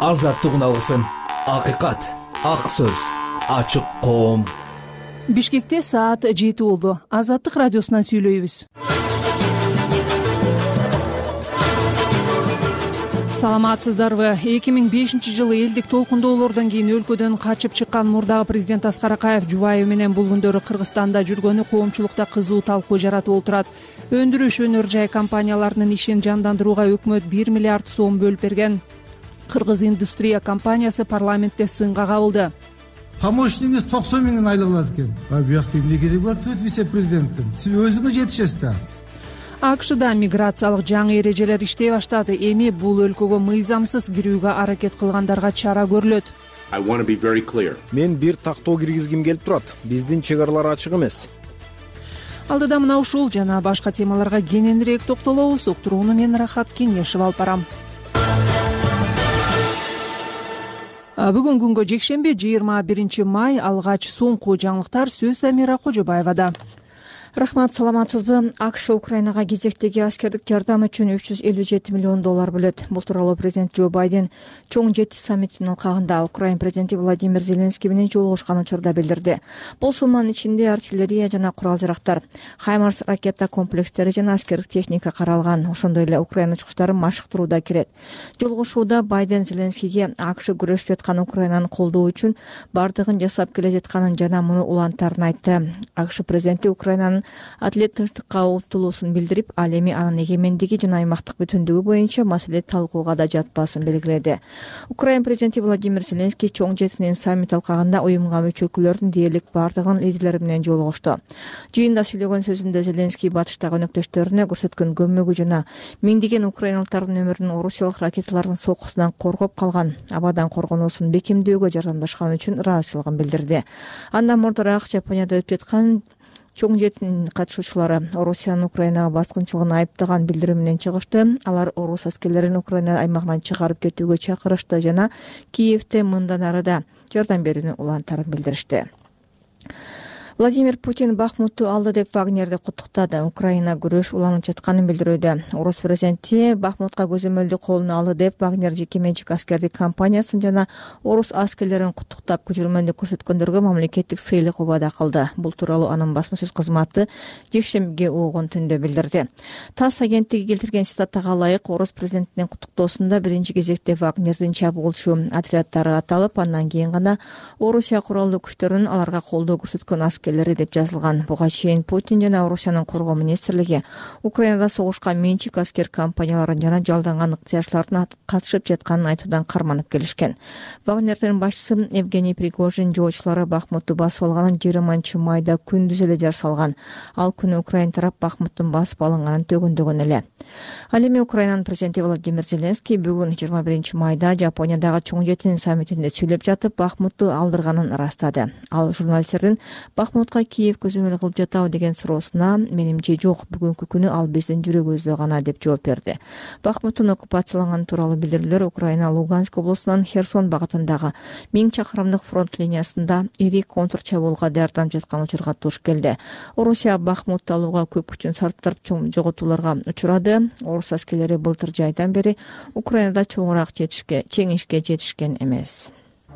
азаттык алсын. Акыйкат, ак сөз, ачык коом. Бишкекте саат 7 болду. Азаттык радиосунан сүйлөйбүз. Саламатсыздарбы? 2005-жылы элдик толкундоолордон кийин өлкөдөн качып чыккан мурдагы президент Аскар Акаев жубайы менен бул күндөрү Кыргызстанда жүргөнү коомчулукта кызуу талкуу жаратып отурат. Өндүрүш өнөр жай компанияларынын ишин жандандырууга өкмөт 1 миллиард сом бөлүп берген. Кыргыз индустрия компаниясы парламентте сынга кабылды. Помощниңиз 90 миңин айлык алат экен. Буякта эмне кереги бар вице-президенттин? Сиз өзүңүз жетишесиз да. АКШда миграциялык жаңы эрежелер иштей баштады. Эми бул өлкөгө мыйзамсыз кирүүгө аракет кылгандарга чара көрүлөт. Мен бир тактоо киргизгим келип турат. Биздин чек аралар ачык эмес. Алдыда мына ушул жана башка темаларга кененирээк токтолобуз. Уктурууну мен Рахат Кеңешев алып барам. Бүгүн күнгө жекшемби 21 май алгач соңку жаңылыктар сөз Замира Кожобаевада. Рахмат, саламатсызбы? АКШ Украинага кезектеги аскердик жардам үчүн $357 миллион бөлөт. Бул тууралуу президент Джо Байден чоң 7 саммитинин алкагында Украин президенти Владимир Зеленский менен жолугушкан учурда билдирди. Бул сумманын ичинде артиллерия жана курал-жарактар, Хаймарс ракета комплекстери жана аскердик техника каралган. Ошондой эле Украина учкучтарын машыктырууда кирет. Жолугушууда Байден Зеленскийге АКШ күрөшүп жаткан Украинаны колдоо үчүн бардыгын жасап келе жатканын жана муну улантарын айтты. АКШ президенти Украинанын атлет тынчтыкка умтулуусун билдирип, ал эми анын эгемендиги жана аймактык бүтүндүгү боюнча маселе талкууга да жатпасын белгиледи. Украин президенти Владимир Зеленский чоң жетинин саммит алкагында уюмга мүчө өлкөлөрдүн дээрлик бардыгын лидерлери менен жолугушту. Жыйында сүйлөгөн сөзүндө Зеленский батыштагы өнөктөштөрүнө көрсөткөн көмөгү жана миңдеген украиналыктардын өмүрүн орусиялык ракеталардын соккусунан коргоп калган, абадан коргоонусун бекемдөөгө жардамдашкан үчүн ыраазычылыгын билдирди. Андан мурдараак Жапонияда өтүп жаткан чоң жетинин катышуучулары Орусиянын Украинага баскынчылыгын айыптаган билдирүү менен чыгышты. Алар орус аскерлерин Украина аймагынан чыгарып кетүүгө чакырышты жана Киевте мындан ары да жардам берүүнү улантарын билдиришти. Владимир Путин Бахмутту алды деп Вагнерди куттуктады. Украина күрөш уланып жатканын билдирүүдө. Орус президенти Бахмутка көзөмөлдү колуна алды деп Вагнер жеке менчик аскердик компаниясын жана орус аскерлерин куттуктап көчүрмөндү көрсөткөндөргө мамлекеттик сыйлык убада кылды. Бул тууралуу анын басма сөз кызматы жекшембиге угун түндө билдирди. ТАСС агенттиги келтирген цитатага ылайык, орус президентинин куттуктоосунда биринчи кезекте Вагнердин чабуулчу отряддары аталып, андан кийин гана Орусия куралдуу күчтөрүнүн аларга колдоо көрсөткөн деп жазылган. Буга чейин Путин жана Орусиянын коргоо министрлиги Украинада согушка менчик аскер компанияларын жана жалданган ыктыярчылардын катышып жатканын айтуудан карманып келишкен. Вагнердин башчысы Евгений Пригожин жоочулары Бахмутту басып алганын 20 майда күндүз эле жар салган. Ал күнү Украин тарап Бахмуттун басып алынганын төгөндөгөн эле. Ал эми Украинанын президенти Владимир Зеленский бүгүн 21 майда Жапониядагы чоң жетинин саммитинде сүйлөп жатып, Бахмутту алдырганын ырастады. Ал журналисттердин Бахмутка Киев көзөмөл кылып жатабы деген суроосуна менимче жок, бүгүнкү күнү ал биздин жүрөгүбүздө гана деп жооп берди. Бахмуттун оккупацияланганы тууралуу билдирүүлөр Украина Луганск облусунан Херсон багытындагы 1000 чакырымдык фронт линиясында ири контрчабуулга даярданып жаткан учурга туш келди. Орусия Бахмутты алууга көп күчүн сарптырып чоң жоготууларга учурады. Орус аскерлери былтыр жайдан бери Украинада чоңураак жеңишке жетишкен эмес.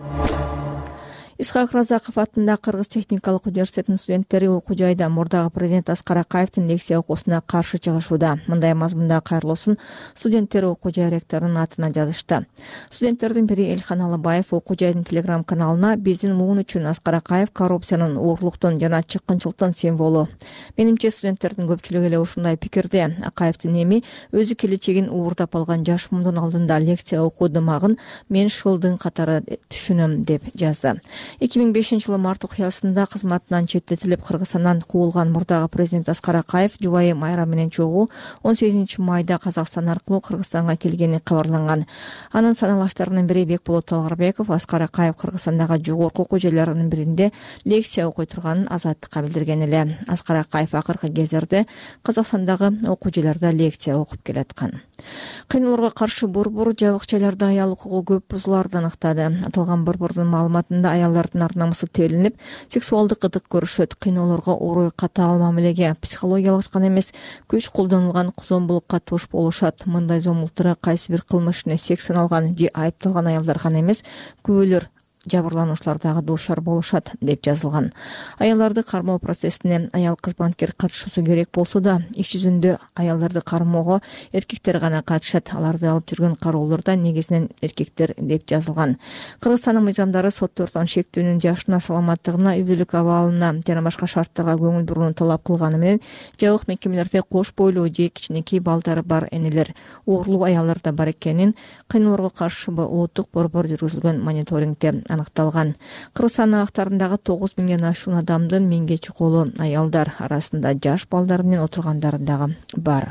Исхак Разаков атындагы Кыргыз техникалык университетинин студенттери окуу жайда мурдагы президент Аскар Акаевдин лекция окуусуна каршы чыгышууда. Мындай мазмундагы кайрылуусун студенттер окуу жай ректорунун атына жазышты. Студенттердин бири Элхан Алыбаев окуу жайдын телеграм каналына биздин муун үчүн Аскар Акаев коррупциянын, уурлуктун жана чыккынчылыктын символу. Менимче студенттердин көпчүлүгү эле ушундай пикирде. Акаевдин эми өзү келечегин уурдап алган жаш мундун алдында лекция окуудумагын мен шылдын катары түшүнөм деп жазды. 2005-жылы март окуясында кызматынан четтетилип Кыргызстандан куулган мурдагы президент Аскар Акаев жубайы Майра менен чогуу 18 майда Казакстан аркылуу Кыргызстанга келгени кабарланган. Анын саналаштарынын бири Бекболот Талгарбеков Аскар Акаев Кыргызстандагы жогорку окуу жайларынын биринде лекция окуй турганын Азаттыкка билдирген эле. Аскар Акаев акыркы кездерде Казакстандагы окуу жайларда лекция окуп келаткан. Кыйноолорго каршы борбор жабык жайларда аял укугу көп бузуларды аныктады. Аталган борбордун маалыматында аялдар аялдардын ар намысы тебеленип, сексуалдык ытык көрүшөт, кыйноолорго орой катаал мамилеге, психологиялык гана эмес, күч колдонулган зомбулукка туш болушат. Мындай зомбулуктарга кайсы бир кылмыш ишине сек саналган же айыпталган аялдар гана эмес, күбөлөр жабырлануучулар дагы дуушар болушат деп жазылган. Аялдарды кармоо процессине аял кызматкер катышуусу керек болсо да, иш жүзүндө аялдарды кармоого эркектер гана катышат. Аларды алып жүргөн кароолордо негизинен эркектер деп жазылган. Кыргызстандын мыйзамдары соттордон шектүүнүн жашына, саламаттыгына, үй-бүлөлүк абалына жана башка шарттарга көңүл бурууну талап кылганы менен жабык мекемелерде кош бойлуу же кичинекей балдары бар энелер, оорлуу аялдар да бар экенин кыйноолорго каршы улуттук борбор жүргүзүлгөн мониторингде аныкталган. Кыргызстандын актарындагы 9 миңден ашуун адамдын 1000ге чукулу аялдар арасында жаш балдар менен отургандары дагы бар.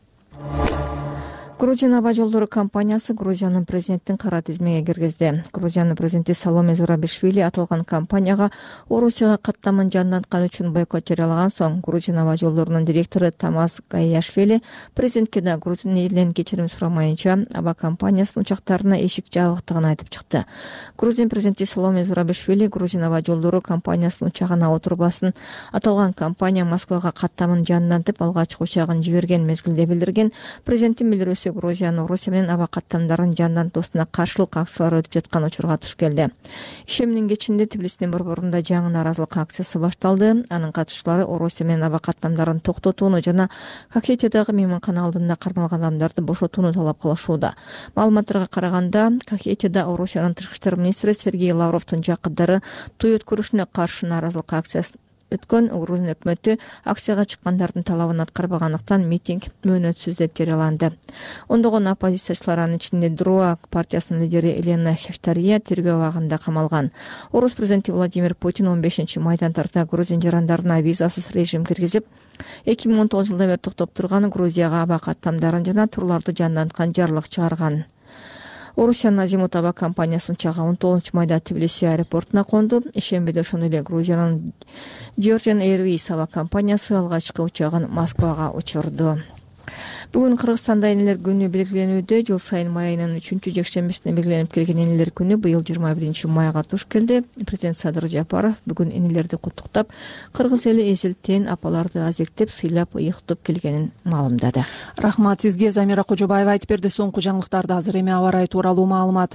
Грузиянын аба жолдору компаниясы Грузиянын президентин кара тизмеге киргизди. Грузиянын президенти Саломе Зурабишвили аталган компанияга Орусияга каттамын жанданткан үчүн бойкот жарыялаган соң, Грузиянын аба жолдорунун директору Тамас Гаяшвили президентке да Грузин элинен кечирим сурамайынча аба компаниясынын учактарына эшик жабыктыгын айтып чыкты. Грузин президенти Саломе Зурабишвили Грузин аба жолдору компаниясынын учагына отурбасын аталган компания Москвага каттамын жандантып алгачкы учагын жиберген мезгилде билдирген. Президенттин билдирүүсү Грузиянын Орусия менен аба каттамдарын жандантуусуна каршылык акциялар өтүп жаткан учурга туш келди. Ишемдин кечинде Тбилисинин борборунда жаңы нааразылык акциясы башталды. Анын катышчылары Орусия менен аба каттамдарын токтотууну жана Кахетиядагы мейманкана алдында кармалган адамдарды бошотууну талап кылышууда. Маалыматтарга караганда, Кахетияда Орусиянын тышкы иштер министри Сергей Лавровдун жакындары той өткөрүшүнө каршы нааразылык акциясы өткөн. Грузин өкмөтү акцияга чыккандардын талабын аткарбагандыктан митинг мөөнөтсүз деп жарыяланды. Ондогон оппозициячылар, анын ичинде Друа партиясынын лидери Елена Хештария тергөө абагында камалган. Орус президенти Владимир Путин 15-майдан тарта Грузин жарандарына визасыз режим киргизип, 2019 жылдан бери токтоп турган Грузияга аба каттамдарын жана турларды жанданткан жарлык чыгарган. Орусиянын Азимут аба компаниясынын учагы 19-майда Тбилиси аэропортуна конду. Ишембиде ошондой эле Грузиянын Georgian Airways аба компаниясы алгачкы учагын Москвага учурду. Бүгүн Кыргызстанда энелер күнү белгиленүүдө. Жыл сайын май айынын 3-жекшембисине белгиленип келген энелер күнү быйыл 21-майга туш келди. Президент Садыр Жапаров бүгүн энелерди куттуктап, кыргыз эли эзилтен апаларды азектеп, сыйлап, ыйыктап келгенин маалымдады. Рахмат сизге, Замира Кожобаева айтып берди. Соңку жаңылыктарды азыр эми аба ырайы тууралуу маалымат.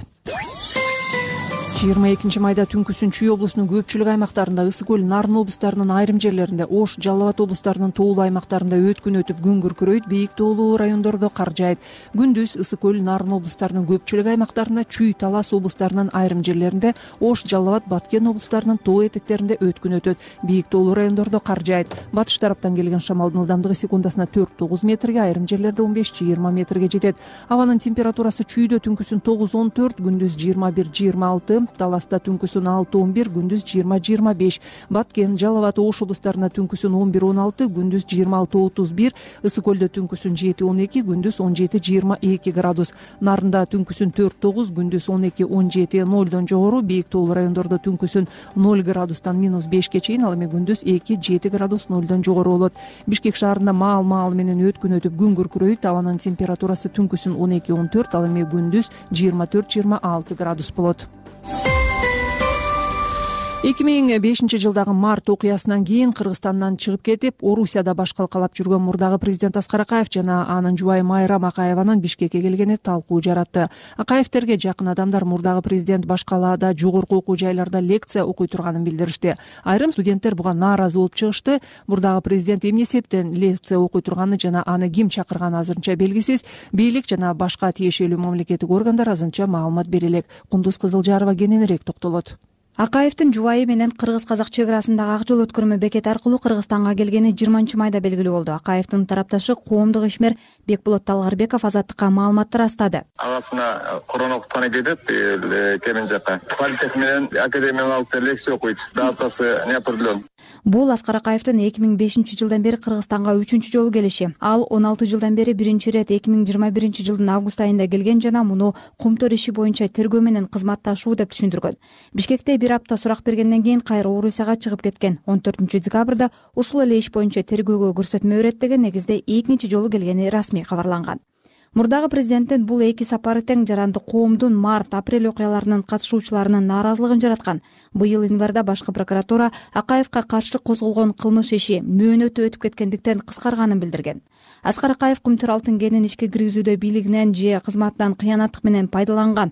22-майда түнкүсүн Чүй облусунун көпчүлүк аймактарында, Ысык көл, Нарын облустарынын айрым жерлеринде, Ош, Жалал Абад облустарынын тоолуу аймактарында өткүн өтүп, күн күркүрөйт, бийик тоолуу райондордо кар жаайт. Күндүз Ысык көл, Нарын облустарынын көпчүлүк аймактарында, Чүй, Талас облустарынын айрым жерлеринде, Ош, Жалал Абад, Баткен облустарынын тоо этектеринде өткүн өтөт, бийик тоолуу райондордо кар жаайт. Батыш тараптан келген шамалдын ылдамдыгы секундасына 4-9 метрге, айрым жерлерде 15-20 метрге жетет. Абанын температурасы Чүйдө түнкүсүн 9-14, күндүз 21-26, Таласта түнкүсүн 6-11, күндүз 20-25, Баткен, Жалал Абад, Ош облустарына түнкүсүн 11-16, күндүз 26-31, Ысык көлдө түнкүсүн 7-12, күндүз 17-22 градус. Нарында түнкүсүн 4-9, күндүз 12-17, 0дон жогору, бийик тоолуу райондордо түнкүсүн 0 градустан -5ке чейин, ал эми күндүз 2-7 градус 0дон жогору болот. Бишкек шаарында маал менен өткүн өтүп, күн күркүрөйт, абанын температурасы түнкүсүн 12-14, ал эми күндүз 24-26 градус болот. 2005 жылдагы март окуясынан кийин Кыргызстандан чыгып кетип, Орусияда баш калкалап жүргөн мурдагы президент Аскар Акаев жана анын жубайы Майрам Акаеванын Бишкекке келгени талкуу жаратты. Акаевтерге жакын адамдар мурдагы президент баш калаада жогорку окуу жайларда лекция окуй турганын билдиришти. Айрым студенттер буга нааразы болуп чыгышты. Мурдагы президент эмне себептен лекция окуй турганы жана аны ким чакырганы азырынча белгисиз. Бийлик жана башка тиешелүү мамлекеттик органдар азырынча маалымат бере элек. Кундуз Кызылжарова кененирээк токтолот. Акаевдин жубайы менен кыргыз-казак чек арасындагы ак жол өткөрмө бекети аркылуу Кыргызстанга келгени 20-майда белгилүү болду. Акаевдин тарапташы коомдук ишмер Бекболот Талгарбеков Азаттыкка маалымат астады. Агасына корона окутканы кетип, кемин жакка политех менен академиялык лекция окуйт. Датасы не определен. Бул Аскар Акаевдин 2005 жылдан бери Кыргызстанга 3-чү жолу келиши. Ал 16 жылдан бери биринчи ирет 2021 жылдын август айында келген жана муну Кумтөр иши боюнча тергөө менен кызматташуу деп түшүндүргөн. Бишкекте бир апта сурак бергенден кийин кайра Орусияга чыгып кеткен. 14 декабрда ушул эле иш боюнча тергөөгө көрсөтмө берет деген негизде экинчи жолу келгени расмий кабарланган. Мурдагы президенттин бул эки сапары тең жаранды коомдун март-апрель окуяларынын катышуучуларынын нааразылыгын жараткан. Быйыл январда башкы прокуратура Акаевка каршы козголгон кылмыш иши мөөнөтү өтүп кеткендиктен кыскарганын билдирген. Аскар Акаев Кумтөр алтын кенин ишке киргизүүдө бийлигинен же кызматынан кыянаттык менен пайдаланган.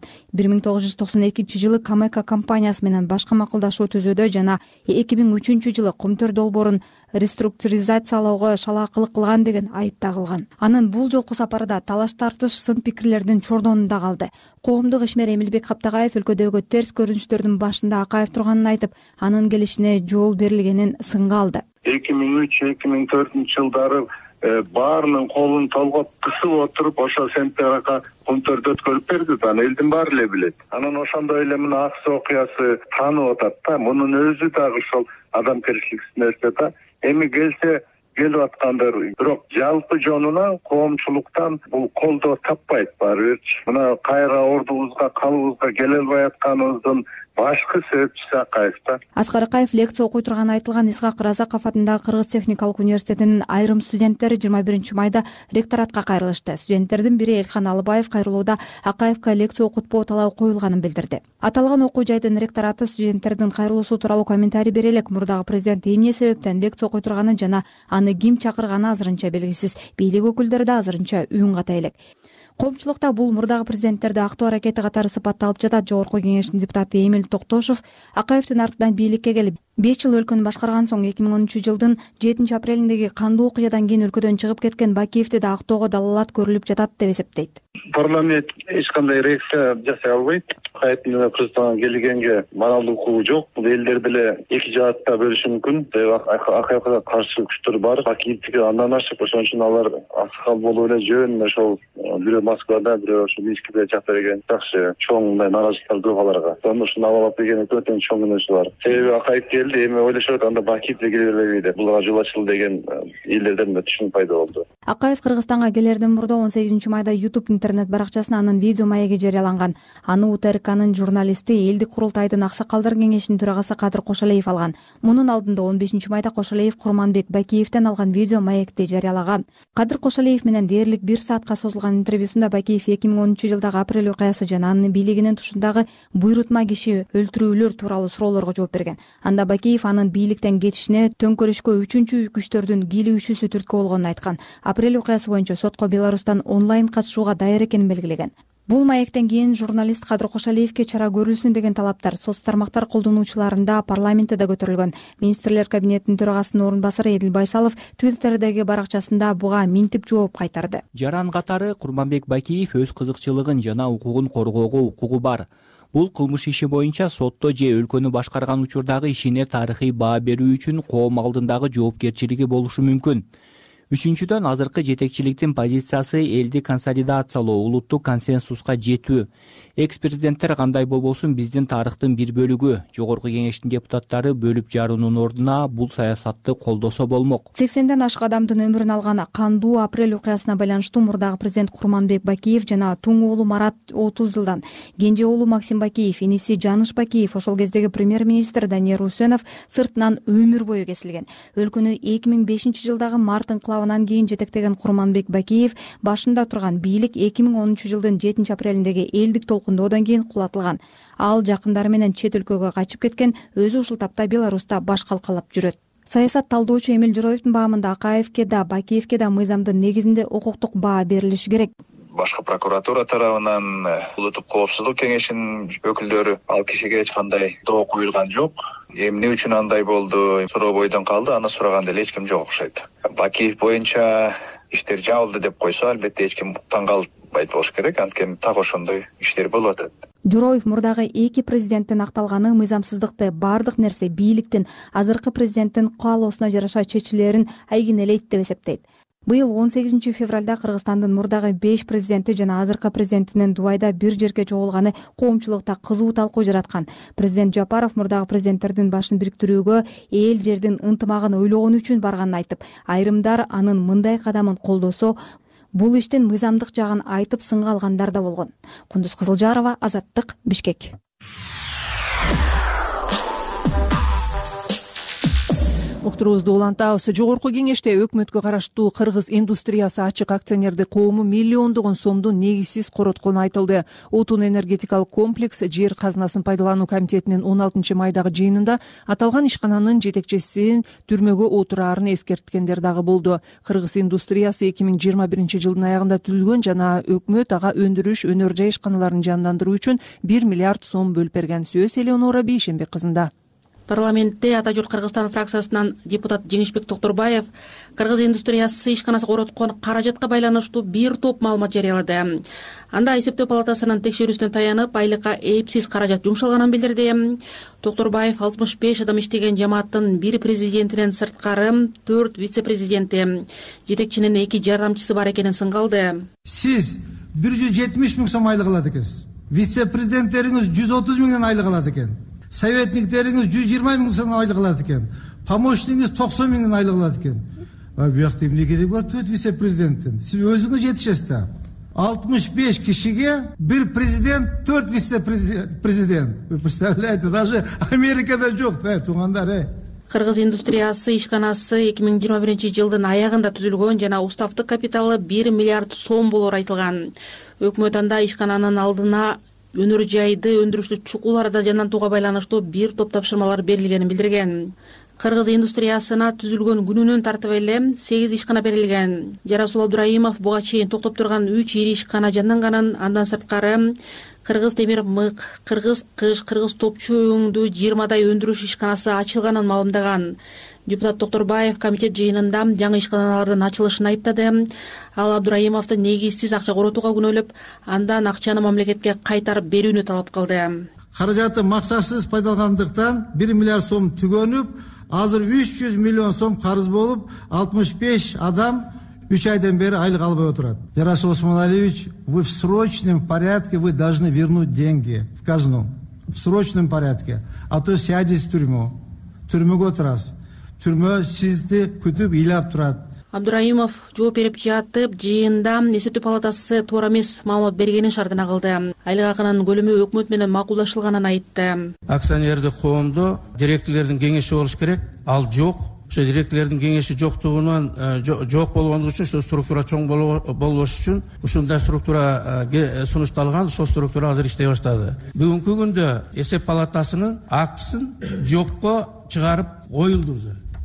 1992-жылы Камека компаниясы менен башка макулдашуу түзүүдө жана 2003-жылы Кумтөр долбоорун реструктуризациялоого шалаакылык кылган деген айып тагылган. Анын бул жолку сапары да талаш тартыш, сын пикирлердин чордонунда калды. Коомдук ишмер Эмилбек Каптагаев өлкөдөгү терс көрүнүштөрдүн башында Акаев турганын айтып, анын келишине жол берилгенин сынга алды. 2003-2004 жылдары баарынын колун толгоп кысып отуруп ошол сентябрга Кумтөрдө өткөрүп берди да, элдин баары эле билет. Анан ошондой эле мына Аксы окуясы таанып атат да, мунун өзү дагы ошол адамгерчилик нерсе да. Эми келсе келип аткандар, бирок жалпы жонуна коомчулуктан бул колдоо таппайт барыбирчи. Мына кайра ордубузга, калыбызга келе албай атканыбыздын башкы себепчиси Акаев да. Аскар Акаев лекция окуй турганы айтылган Исхак Разаков атындагы Кыргыз техникалык университетинин айрым студенттери 21-майда ректоратка кайрылышты. Студенттердин бири Элхан Алыбаев кайрылууда Акаевка лекция окутпоо талабы коюлганын билдирди. Аталган окуу жайдын ректораты студенттердин кайрылуусу тууралуу комментарий бере элек мурдагы президент эмне себептен лекция окуй турганын жана аны ким чакырганы азырынча белгисиз. Бийлик өкүлдөрү да азырынча үн ката элек. Коомчулукта бул мурдагы президенттерди актоо аракети катары сыпатталып жатат. Жогорку кеңештин депутаты Эмил Токтошов Акаевдин артынан бийликке келип 5 жыл өлкөнү башкарган соң 2013-жылдын 7-апрелиндеги кандуу окуядан кийин өлкөдөн чыгып кеткен Бакиевди да актоого далалат көрүлүп жатат деп эсептейт. Парламент эч кандай реакция жасай албайт. Акаевдин Кыргызстанга келгенге маанилүү укугу жок. Бул элдер деле эки жаатта бөлүшү мүмкүн. Акаевга каршы күчтөр бар. Бакиевдики андан ашык, ошон үчүн алар аксакал болуп эле жөн ошол бирөө Москвада, бирөө ошо Минскиде жакта деген жакшы чоң нааразычылыктар көп аларга. Ошону алып берген өтө чоң мүнөзү бар. Себеби Акаев келди, эми ойлошот анда Бакиев келе бербейби деп. Булга жол ачылды деген элдерден түшүнүк пайда болду. Акаев Кыргызстанга келерден мурда 18-майда YouTube интернет баракчасына анын видео маеги жарыяланган. Аны УТРКнын журналисти, элдик курултайдын аксакалдар кеңешинин төрагасы Кадыр Кошалиев алган. Мунун алдында 15-майда Кошалиев Курманбек Бакиевден алган видео маекти жарыялаган. Кадыр Кошалиев менен дээрлик 1 саатка созулган интервьюсунда Бакиев 2013-жылдагы апрель окуясы жана анын бийлигинин тушундагы буйрутма киши өлтүрүүлөр тууралуу суроолорго жооп берген. Анда Бакиев анын бийликтен кетишине төңкөрүшкө 3-чү күчтөрдүн кийлигүүчүсү түрткү болгонун айткан. Апрель окуясы боюнча сотко Беларустан онлайн катышууга даяр экенин белгилеген. Бул маектен кийин журналист Кадыр Кошалиевке чара көрүлсүн деген талаптар соц тармактар колдонуучуларында парламентте да көтөрүлгөн. Министрлер кабинетинин төрагасынын орун басары Эдил Байсалов Twitter'деги баракчасында буга минтип жооп кайтарды. Жаран катары Курманбек Бакиев өз кызыкчылыгын жана укугун коргоого укугу бар. Бул кылмыш иши боюнча сотто же өлкөнү башкарган учурдагы ишине тарыхый баа берүү үчүн коом алдындагы жоопкерчилиги болушу мүмкүн. Үчүнчүдөн, азыркы жетекчиликтин позициясы элди консолидациялоо, улуттук консенсуска жетүү. Экс-президенттер кандай болбосун биздин тарыхтын бир бөлүгү. Жогорку кеңештин депутаттары бөлүп жаруунун ордуна бул саясатты колдосо болмок. 80ден ашык адамдын өмүрүн алган кандуу апрель окуясына байланыштуу мурдагы президент Курманбек Бакиев жана туң уулу Марат 30 жылдан, кенже уулу Максим Бакиев, иниси Жаныш Бакиев, ошол кездеги премьер-министр Данияр Усенов сыртынан өмүр бою кесилген. Өлкөнү 2005-жылдагы март инкылабынан кийин жетектеген Курманбек Бакиев башында турган бийлик 2013-жылдын 7-апрелиндеги элдик толкундоодон кийин кулатылган. Ал жакындары менен чет өлкөгө качып кеткен, өзү ушул тапта Беларуста баш калкалап жүрөт. Саясат талдоочу Эмил Жороевдин баамында Акаевке да Бакиевке да мыйзамдын негизинде укуктук баа берилиши керек. Башкы прокуратура тарабынан улуттук коопсуздук кеңешинин өкүлдөрү ал кишиге эч кандай доо коюлган жок. Эмне үчүн андай болду, суроо бойдон калды, аны сураган деле эч ким жок окшойт. Бакиев боюнча иштер жабылды деп койсо, албетте эч ким таң калбайт болуш керек, анткени так ошондой иштер болуп атат. Жороев мурдагы эки президенттин акталганы мыйзамсыздыкты баардык нерсе бийликтин азыркы президенттин каалоосуна жараша чечилерин айгинелейт деп эсептейт. Быйыл 18 февралда Кыргызстандын мурдагы 5 президенти жана азыркы президентинин Дубайда бир жерге чогулганы коомчулукта кызуу талкуу жараткан. Президент Жапаров мурдагы президенттердин башын бириктирүүгө эл жердин ынтымагын ойлогон үчүн барганын айтып, айрымдар анын мындай кадамын колдосо, бул иштин мыйзамдык жагын айтып сынга алгандар да болгон. Кундуз Кызылжарова, Азаттык, Бишкек. Уктуруубузду улантабыз. Жогорку кеңеште өкмөткө караштуу Кыргыз индустриясы ачык акционердик коому миллиондогон сомду негизсиз короткону айтылды. Отун энергетикалык комплекс жер казынасын пайдалануу комитетинин 16 майдагы жыйынында аталган ишкананын жетекчисин түрмөгө отураарын эскерткендер дагы болду. Кыргыз индустриясы 2021 жылдын аягында түзүлгөн жана өкмөт ага өндүрүш, өнөр жай ишканаларын жандандыруу үчүн 1 миллиард сом бөлүп берген. Сөз Элеонора Бейшенбек кызында. Парламентте Ата журт Кыргызстан фракциясынан депутат Жеңишбек Токторбаев Кыргыз индустриясы ишканасы короткон каражатка байланыштуу бир топ маалымат жарыялады. Анда эсептөө палатасынын текшерүүсүнө таянып, айлыкка эпсиз каражат жумшалганын билдирди. Токторбаев 65 адам иштеген жамааттын бир президентинен сырткары 4 вице-президенти, жетекчинин 2 жардамчысы бар экенин сынгалды. Сиз 170 миң сом айлык алат экенсиз. Вице-президенттериңиз 130 миңден айлык алат экен. Советниктериңиз 120 миң сом айлык алат экен. Помощниңиз 90 миңден айлык алат экен. Буякта эмне кереги бар 4 вице-президенттен? Сиз өзүңүз жетишесиз да. 65 кишиге бир президент, 4 вице-президент. Вы представляете, даже Америкада жок, туугандар. Кыргыз индустриясы ишканасы 2021 жылдын аягында түзүлгөн жана уставдык капиталы 1 миллиард сом болору айтылган. Өкмөт анда ишкананын алдына өнөр жайды өндүрүштүү чукуларда жандантууга байланыштуу бир топ тапшырмалар берилгенин билдирген. Кыргыз индустриясына түзүлгөн күнүнөн тартып эле 8 ишкана берилген. Жарасул Абдраимов буга чейин токтоп турган 3 ири ишкана жанданганын, андан сырткары Кыргыз темир мык, Кыргыз кыш, Кыргыз топчу өңдүү 20дай өндүрүш ишканасы ачылганын маалымдаган. Депутат Токторбаев комитет жыйынында жаңы ишканалардын ачылышын айыптады. Ал Абдраимовду негизсиз акча коротууга күнөөлөп, андан акчаны мамлекетке кайтарып берүүнү талап кылды. Каражаты максатсыз пайдалангандыктан 1 миллиард сом түгөнүп, азыр 300 миллион сом карыз болуп, 65 адам 3 айдан бери айлык албай отурат. Жарасул Осмоналиевич, вы в срочном порядке вы должны вернуть деньги в казну. В срочном порядке. А то сядете в тюрьму. Түрмөгө отурасыз. Түрмө сизди күтүп ыйлап турат. Абдраимов жооп берип жатып, жыйында эсептөө палатасы туура эмес маалымат бергенин шартына кылды. Айлык акынын көлөмү өкмөт менен макулдашылганын айтты. Акционердик коомдо директорлордун кеңеши болуш керек. Ал жок. Ошо директорлордун кеңеши жоктугунан жок болгондугу үчүн ошо структура чоң болбош үчүн ушундай структура сунушталган, ошол структура азыр иштей баштады. Бүгүнкү күндө эсеп палатасынын актысын жокко чыгарып коюлду.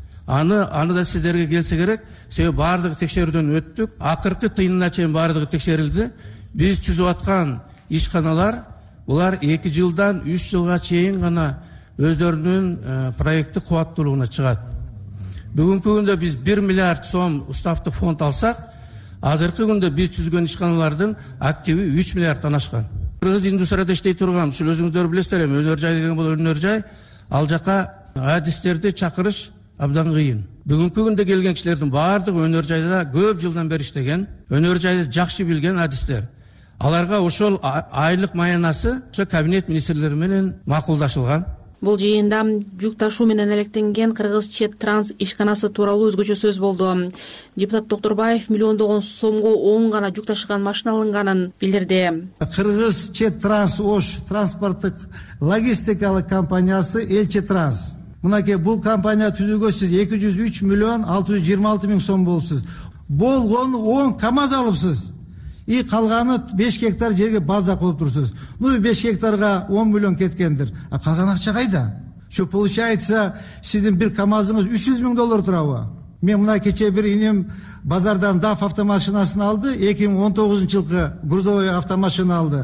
Аны да сиздерге келсе керек. Себеби баардыгы текшерүүдөн өттүк. Акыркы тыйынына чейин баардыгы текшерилди. Биз түзүп аткан ишканалар булар 2 жылдан 3 жылга чейин гана өздөрүнүн проекти кубаттуулугуна чыгат. Бүгүнкү күндө биз 1 миллиард сом уставдык фонд алсак, азыркы күндө биз түзгөн ишканалардын активи 3 миллиарддан ашкан. Кыргыз индустрияда иштей турган, ушул өзүңүздөр билесиздер, өнөр жай деген бул өнөр жай, ал жака адистерди чакырыш абдан кыйын. Бүгүнкү күндө келген кишилердин баардыгы өнөр жайда көп жылдан бери иштеген, өнөр жайды жакшы билген адистер. Аларга ошол айлык маянасы ошо кабинет министрлери менен макулдашылган. Бул жыйында жүк ташуу менен алектенген Кыргыз Чет Транс ишканасы тууралуу өзгөчө сөз болду. Депутат Токторбаев миллиондогон сомго 10 гана жүк ташыган машина алынганын билдирди. Кыргыз Чет Транс Ош транспорттук логистикалык компаниясы Элче Транс. Мынакей бул компания түзүүгө сиз 203 миллион 626 миң сом болупсуз. Болгону 10 КАМАЗ алыпсыз. И калганы 5 гектар жерге база коюп турсуз. 5 гектарга 10 миллион кеткендир. А калган акча кайда? Что получается, сиздин бир КАМАЗыңыз 300 миң доллар турабы? Мен мына кече бир инем базардан DAF автомашинасын алды, 2019 жылкы грузовой автомашина алды.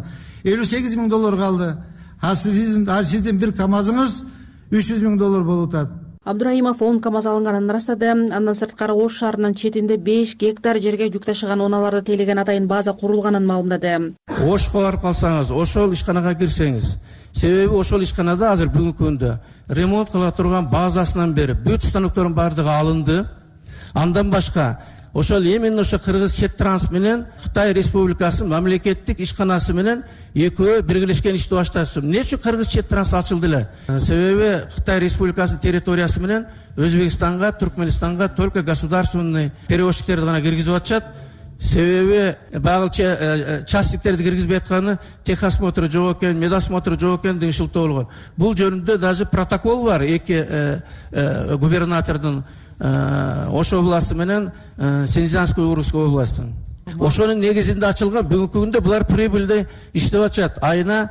58 миң доллар калды. А сиздин бир КАМАЗыңыз 300 миң доллар болуп атат. Абдраимов 10 КАМАЗ алынганын ырастады. Андан сырткары Ош шаарынын четинде 5 гектар жерге жүк ташыган унааларды тейлеген атайын база курулганын маалымдады. Ошко барып калсаңыз, ошол ишканага кирсеңиз, себеби ошол ишканада азыр бүгүнкү күндө ремонт кыла турган базасынан бери бүт станоктордун баардыгы алынды. Андан башка ошол именно ошо Кыргыз Чет Транс менен Кытай Республикасынын мамлекеттик ишканасы менен экөө биргелешкен ишти башташты. Эмне үчүн Кыргыз Чет Транс ачылды эле? Себеби Кытай Республикасынын территориясы менен Өзбекстанга, Түркменистанга только государственный перевозчиктерди гана киргизип атышат. себеби багыл частниктерди киргизбей атканы техосмотр жок экен, медосмотр жок экен деген шылтоо болгон. Бул жөнүндө даже протокол бар эки губернатордун, Ош областы менен Синьцзянской Уральской областын. Ошонун негизинде ачылган. Бүгүнкү күндө булар прибыльде иштеп атышат. Айына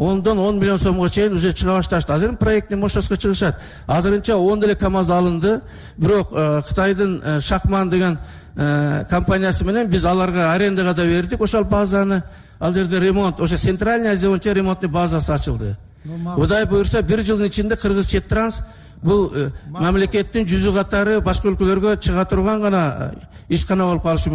10 миллион сомго чейин уже чыга башташты. Азыр проектный мощностько чыгышат. Азырынча 10 деле КАМАЗ алынды. Бирок Кытайдын Шахман деген компаниясы менен биз аларга арендага да бердик. Ошол базаны, ал жерде ремонт, ошо Центральный Азия боюнча ремонтный базасы ачылды. Кудай буйрса 1 жылдын ичинде Кыргыз-Чет-Транс бул мамлекеттин жүзү катары башка өлкөлөргө чыга турган гана ишкана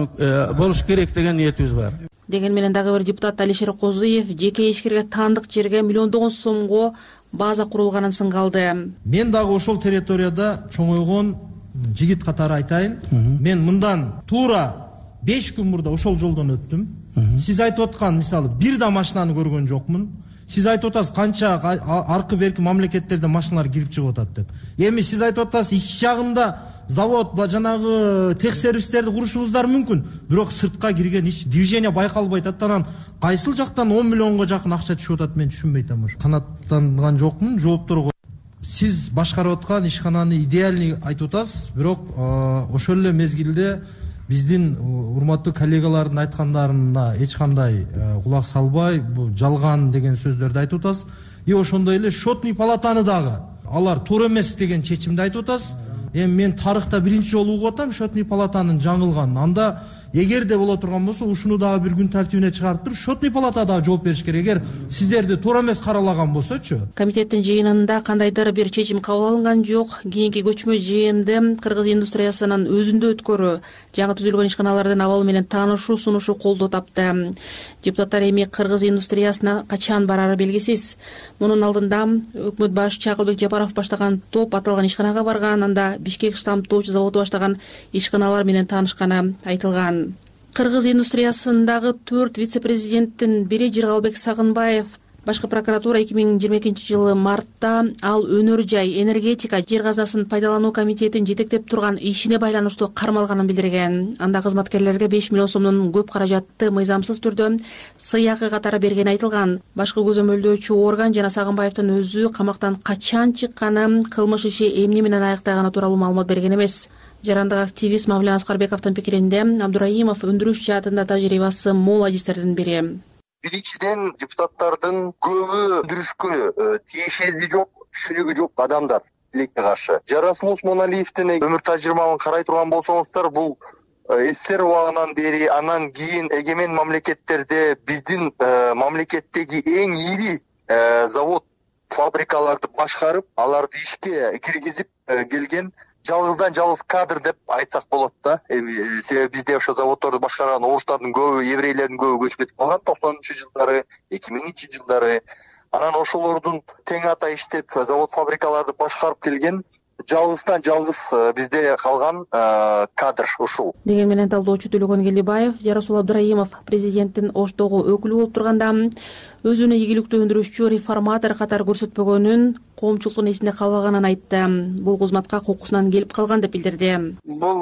болуш керек деген ниетибиз бар. Деген менен дагы бир депутат Алишер Козуев жеке ишкерге таандык жерге миллиондогон сомго база курулганын сынгалды. Мен дагы ошол территорияда чоңойгон жигит катары айтайын. Мен мындан туура 5 күн мурда ошол жолдон өттүм. Сиз айтып аткан мисалы бир да машинаны көргөн жокмун. Сиз айтып атасыз канча аркы берки мамлекеттерде машиналар кирип чыгып атат деп. Эми сиз айтып атасыз ич жагында завод жанагы тех сервистерди курушуңуздар мүмкүн. Бирок сыртка кирген ич движение байкалбайт. Анан кайсыл жактан 10 миллионго жакын акча түшүп атат мен түшүнбөй атам. Канаттанган жокмун жоопторго. Сиз башкарып аткан ишкананы идеальный айтып атасыз, бирок ошол эле мезгилде биздин урматтуу коллегалардын айткандарына эч кандай кулак салбай, бул жалган деген сөздөрдү айтып атасыз. И ошондой эле счетный палатаны дагы алар туура эмес деген чечимди айтып атасыз. Эми мен тарыхта биринчи жолу угуп атам счетный палатанын жаңылганын. Анда эгерде боло турган болсо ушуну дагы бир күн тартибине чыгарып туруп счетный палата дагы жооп бериш керек. Эгер сиздерди туура эмес каралаган болсочу. Комитеттин жыйынында кандайдыр бир чечим кабыл алынган жок. Кийинки көчмө жыйынды кыргыз индустриясынын өзүндө өткөрүү, жаңы түзүлгөн ишканалардын абалы менен таанышуу сунушу колдоо тапты. Депутаттар эми кыргыз индустриясына качан барары белгисиз. Мунун алдында өкмөт башчысы Акылбек Жапаров баштаган топ аталган ишканага барган, анда Бишкек штамптоочу заводу баштаган ишканалар менен таанышканы айтылган. Кыргыз индустриясындагы 4 вице-президенттин бири Жыргалбек Сагынбаев Башкы прокуратура 2022 мартта ал өнөр жай, энергетика, жер казынасын пайдалануу комитетин жетектеп турган ишине байланыштуу кармалганын билдирген. Анда кызматкерлерге 5 миллион сомдон көп каражатты мыйзамсыз түрдө сыйакы катары бергени айтылган. Башкы көзөмөлдөөчү орган жана Сагынбаевдин өзү камактан качан чыкканы, кылмыш иши эмне менен аяктаганы тууралуу маалымат берген эмес. Жарандык активист Мавлен Аскарбековдун пикиринде Абдураимов өндүрүш жаатында тажрыйбасы мол адистердин бири. Биринчиден депутаттардын көбү өндүрүшкө тиешеси жок, түшүнүгү жок адамдар тилекке каршы. Жарасыл Усмоналиевдин өмүр тажрыйбасын карай турган болсоңуздар, бул СССР убагынан бери, анан кийин эгемен мамлекеттерде биздин мамлекеттеги эң ири завод, фабрикаларды башкарып, аларды ишке киргизип келген жалгыздан жалгыз кадр деп айтсак болот да. Себеби бизде ошо заводдорду башкарган орустардын көбү, еврейлердин көбү көчүп кетип калган 90-жылдары, 2000-жылдары. Анан ошолордун тең ата иштеп завод, фабрикаларды башкарып келген жалгыздан жалгыз бизде калган кадр ушул. Деген менен талдоочу Төлөгөн Келдибаев Жарасул Абдураимов президенттин Оштогу өкүлү болуп турганда өзүнө ийгиликтүү өндүрүшчү реформатор катары көрсөтпөгөнүн, коомчулуктун эсинде калбаганын айтты. Бул кызматка кокусунан келип калган деп билдирди. Бул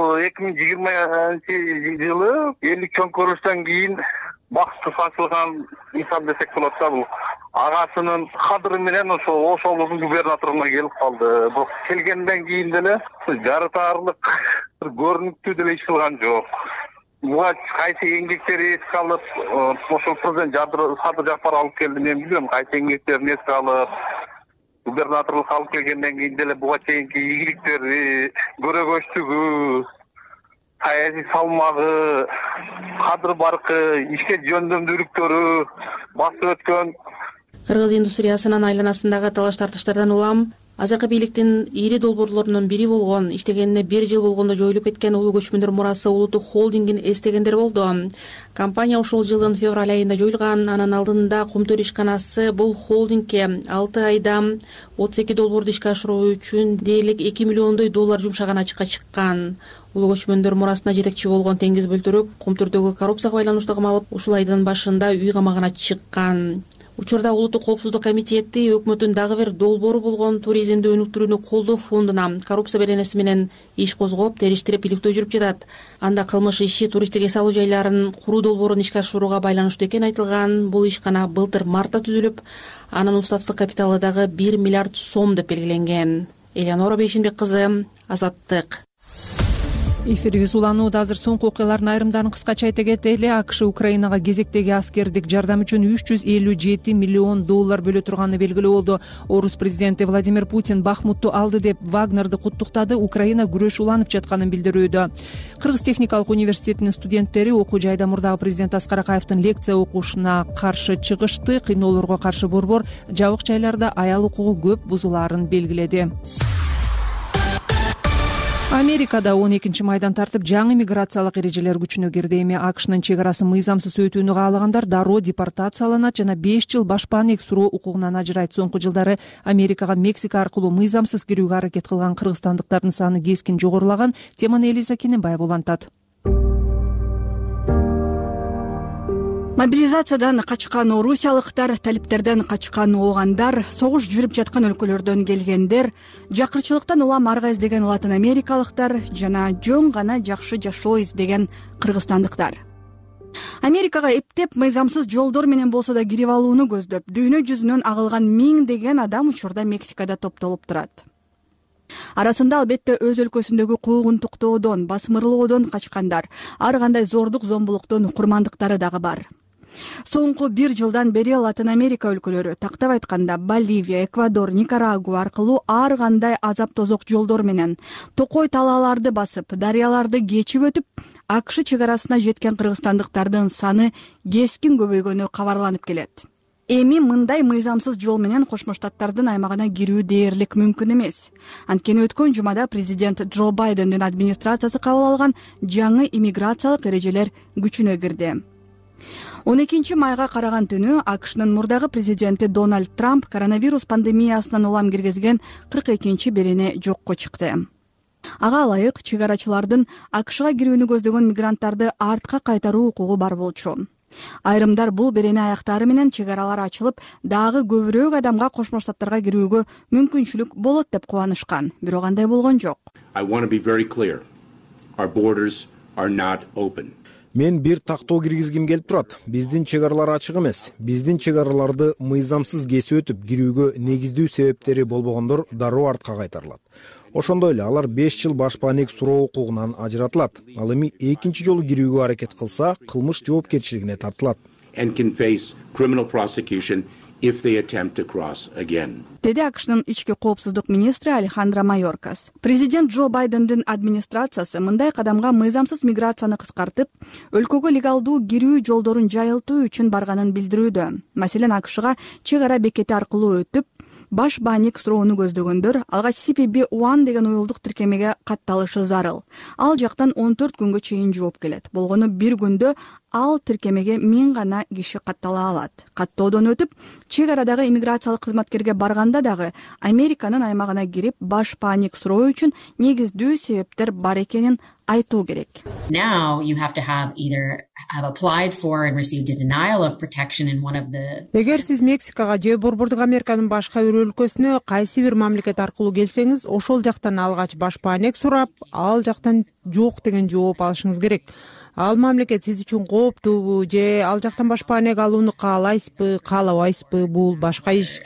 2020-жылы элдик чоң көрүштөн кийин бакыты сачылган инсан десек болот да. Бул агасынын кадыры менен ошол Ош облусунун губернаторуна келип калды. Бул келгенден кийин деле жарытаарлык көрүнүктүү деле иш кылган жок. Буга кайсы эмгектери эске алып, ошол президент Садыр Жапар алып келди, мен билбейм, кайсы эмгектерин эске алып, губернаторлук алып келгенден кийин деле буга чейинки ийгиликтери, көрөгөчтүгү, саясий салмагы, кадыр баркы, ишке жөндөмдүүлүктөрү басып өткөн. Кыргыз индустриясынын айланасындагы талаш-тартыштардан улам азыркы бийликтин ири долбоорлорунун бири болгон, иштегенине 1 жыл болгондо жоюлуп кеткен улуу көчмөндөр мурасы улуттук холдингин эстегендер болду. Компания ушул жылдын февраль айында жоюлган. Анын алдында Кумтөр ишканасы бул холдингке 6 айда 32 долбоорду ишке ашыруу үчүн дээрлик $2 миллиондой жумшаган ачыкка чыккан. Улуу көчмөндөр мурасына жетекчи болгон Теңиз Бөлтүрөк Кумтөрдөгү коррупцияга байланыштуу камалып, ушул айдын башында үй камагына чыккан. Учурда улуттук коопсуздук комитети өкмөттүн дагы бир долбоору болгон туризмди өнүктүрүүнү колдоо фондуна коррупция беренеси менен иш козгоп, териштирип иликтөө жүрүп жатат. Анда кылмыш иши туристтик эс алуу жайларын куруу долбоорун ишке ашырууга байланыштуу экени айтылган. Бул ишкана былтыр мартта түзүлүп, анын уставдык капиталы дагы 1 миллиард сом деп белгиленген. Элеонора Бейшенбек кызы, Азаттык. Эфирибиз уланууда. Азыр соңку окуялардын айрымдарын кыскача айта кетели. АКШ Украинага кезектеги аскердик жардам үчүн 357 миллион доллар бөлө турганы белгилүү болду. Орус президенти Владимир Путин Бахмутту алды деп Вагнерди куттуктады. Украина күрөш уланып жатканын билдирүүдө. Кыргыз техникалык университетинин студенттери окуу жайда мурдагы президент Аскар Акаевдин лекция окушуна каршы чыгышты. Кыйноолорго каршы борбор жабык жайларда аял укугу көп бузулаарын белгиледи. Америкада 12 майдан тартып жаңы миграциялык эрежелер күчүнө кирди. Эми АКШнын чек арасын мыйзамсыз өтүүнү каалагандар дароо депортацияланат жана 5 жыл башпаанек суроо укугунан ажырайт. Соңку жылдары Америкага Мексика аркылуу мыйзамсыз кирүүгө аракет кылган кыргызстандыктардын саны кескин жогорулаган. Теманы Элиза Кененбаева улантат. Мобилизациядан качкан орусиялыктар, талиптерден качкан оогандар, согуш жүрүп жаткан өлкөлөрдөн келгендер, жакырчылыктан улам арга издеген латын америкалыктар жана жөн гана жакшы жашоо издеген кыргызстандыктар. Америкага эптеп мыйзамсыз жолдор менен болсо да кирип алууну көздөп, дүйнө жүзүнөн агылган миңдеген адам учурда Мексикада топтолуп турат. Арасында албетте өз өлкөсүндөгү куугунтуктоодон, басмырлоодон качкандар, ар кандай зордук зомбулуктун курмандыктары дагы бар. Соңку 1 жылдан бери Латын Америка өлкөлөрү, тактап айтканда Боливия, Эквадор, Никарагуа аркылуу ар кандай азап тозок жолдор менен токой талааларды басып, дарыяларды кечип өтүп, АКШ чек арасына жеткен кыргызстандыктардын саны кескин көбөйгөнү кабарланып келет. Эми мындай мыйзамсыз жол менен Кошмо Штаттардын аймагына кирүү дээрлик мүмкүн эмес. Анткени өткөн жумада президент Джо Байдендин администрациясы кабыл алган жаңы иммиграциялык эрежелер күчүнө кирди. 12 майга караган түнү АКШнын мурдагы президенти Дональд Трамп коронавирус пандемиясынан улам киргизген 42 берени жокко чыкты. Ага ылайык чек арачылардын АКШга кирүүнү көздөгөн мигранттарды артка кайтаруу укугу бар болчу. Айрымдар бул берени аяктары менен чек аралар ачылып, дагы көбүрөөк адамга Кошмо Штаттарга кирүүгө мүмкүнчүлүк болот деп кубанышкан. Бирок андай болгон жок. Мен бир тактоо киргизгим келип турат. Биздин чек аралар ачык эмес. Биздин чек араларды мыйзамсыз кесип өтүп кирүүгө негиздүү себептери болбогондор дароо артка кайтарылат. Ошондой эле алар 5 жыл башпаанек суроо укугунан ажыратылат. Ал эми экинчи жолу кирүүгө аракет кылса, кылмыш жоопкерчилигине тартылат. Деди АКШнын ички коопсуздук министри Алехандро Майоркас. Президент Джо Байдендин администрациясы мындай кадамга мыйзамсыз миграцияны кыскартып, өлкөгө легалдуу кирүү жолдорун жайылтуу үчүн барганын билдирүүдө. Маселен, АКШга чек ара бекети аркылуу өтүп, баш бааник суроону көздөгөндөр алгач CPB-1 деген уюлдук тиркемеге катталышы зарыл. Ал жактан 14 күнгө чейин жооп келет. Болгону 1 күндө ал тиркемеге 1000 гана киши каттала алат. Каттоодон өтүп, чек арадагы иммиграциялык кызматкерге барганда дагы Американын аймагына кирип, баш бааник суроо үчүн негиздүү себептер бар экенин айтуу керек. Эгер сиз Мексикага же Борбордук Американын башка бир өлкөсүнө кайсы бир мамлекет аркылуу келсеңиз, ошол жактан алгач башпаанек сурап, ал жактан жок деген жооп алышыңыз керек. Ал мамлекет сиз үчүн кооптуубу же ал жактан башпаанек алууну каалайсызбы, каалабайсызбы, бул башка иш.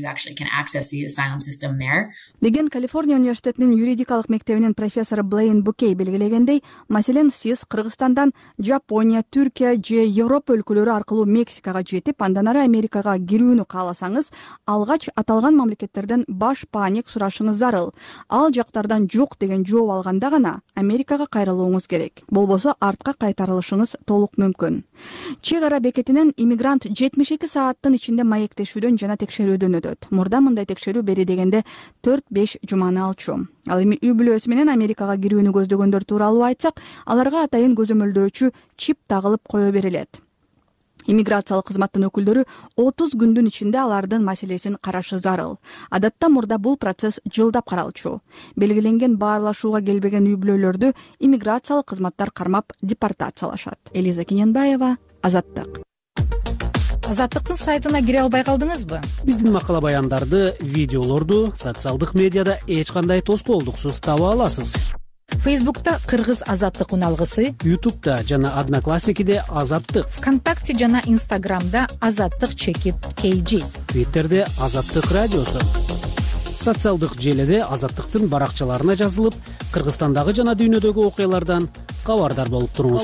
Деген Калифорния университетинин юридикалык мектебинин профессору Блейн Букей белгилегендей, маселен, сиз Кыргызстандан Жапония, Түркия же Европа өлкөлөрү аркылуу Мексикага жетип, андан ары Америкага кирүүнү кааласаңыз, алгач аталган мамлекеттерден баш бааник сурашыңыз зарыл. Ал жактардан жок деген жооп алганда гана Америкага кайрылууңуз керек. Болбосо артка кайтарылышыңыз толук мүмкүн. Чек ара бекетинен иммигрант 72 сааттын ичинде маектешүүдөн жана текшерүүдөн өтөт. Мурда мындай текшерүү бери дегенде 4-5 жуманы алчу. Ал эми үй бүлөсү менен Америкага кирүүнү көздөгөндөр тууралуу айтсак, аларга атайын көзөмөлдөөчү чип тагылып кое берилет. Иммиграциялык кызматтын өкүлдөрү 30 күндүн ичинде алардын маселесин карашы зарыл. Адатта мурда бул процесс жылдап каралчу. Белгиленген баарлашууга келбеген үй бүлөлөрдү иммиграциялык кызматтар кармап депортациялашат. Элиза Кененбаева, Азаттык. Азаттыктын сайтына кире албай калдыңызбы? Биздин макала баяндарды, видеолорду социалдык медиада эч кандай тоскоолдуксуз таба аласыз. Фейсбукта Кыргыз Азаттык уналгысы, Ютубта жана Одноклассникиде Азаттык, ВКонтакте жана Инстаграмда Азаттык _KG, Твиттерде Азаттык радиосу. Социалдык желеде Азаттыктын баракчаларына жазылып, Кыргызстандагы жана дүйнөдөгү окуялардан кабардар болуп туруңуз.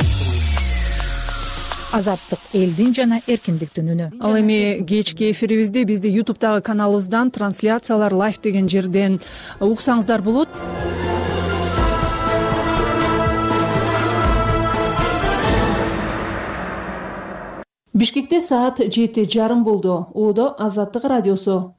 Азаттык элдин жана эркиндиктин үнү. Ал эми кечки эфирибизди бизди Ютубтагы каналыбыздан трансляциялар лайв деген жерден уксаңыздар болот. Бишкекте саат 7:30 болду. Одо Азаттык радиосу.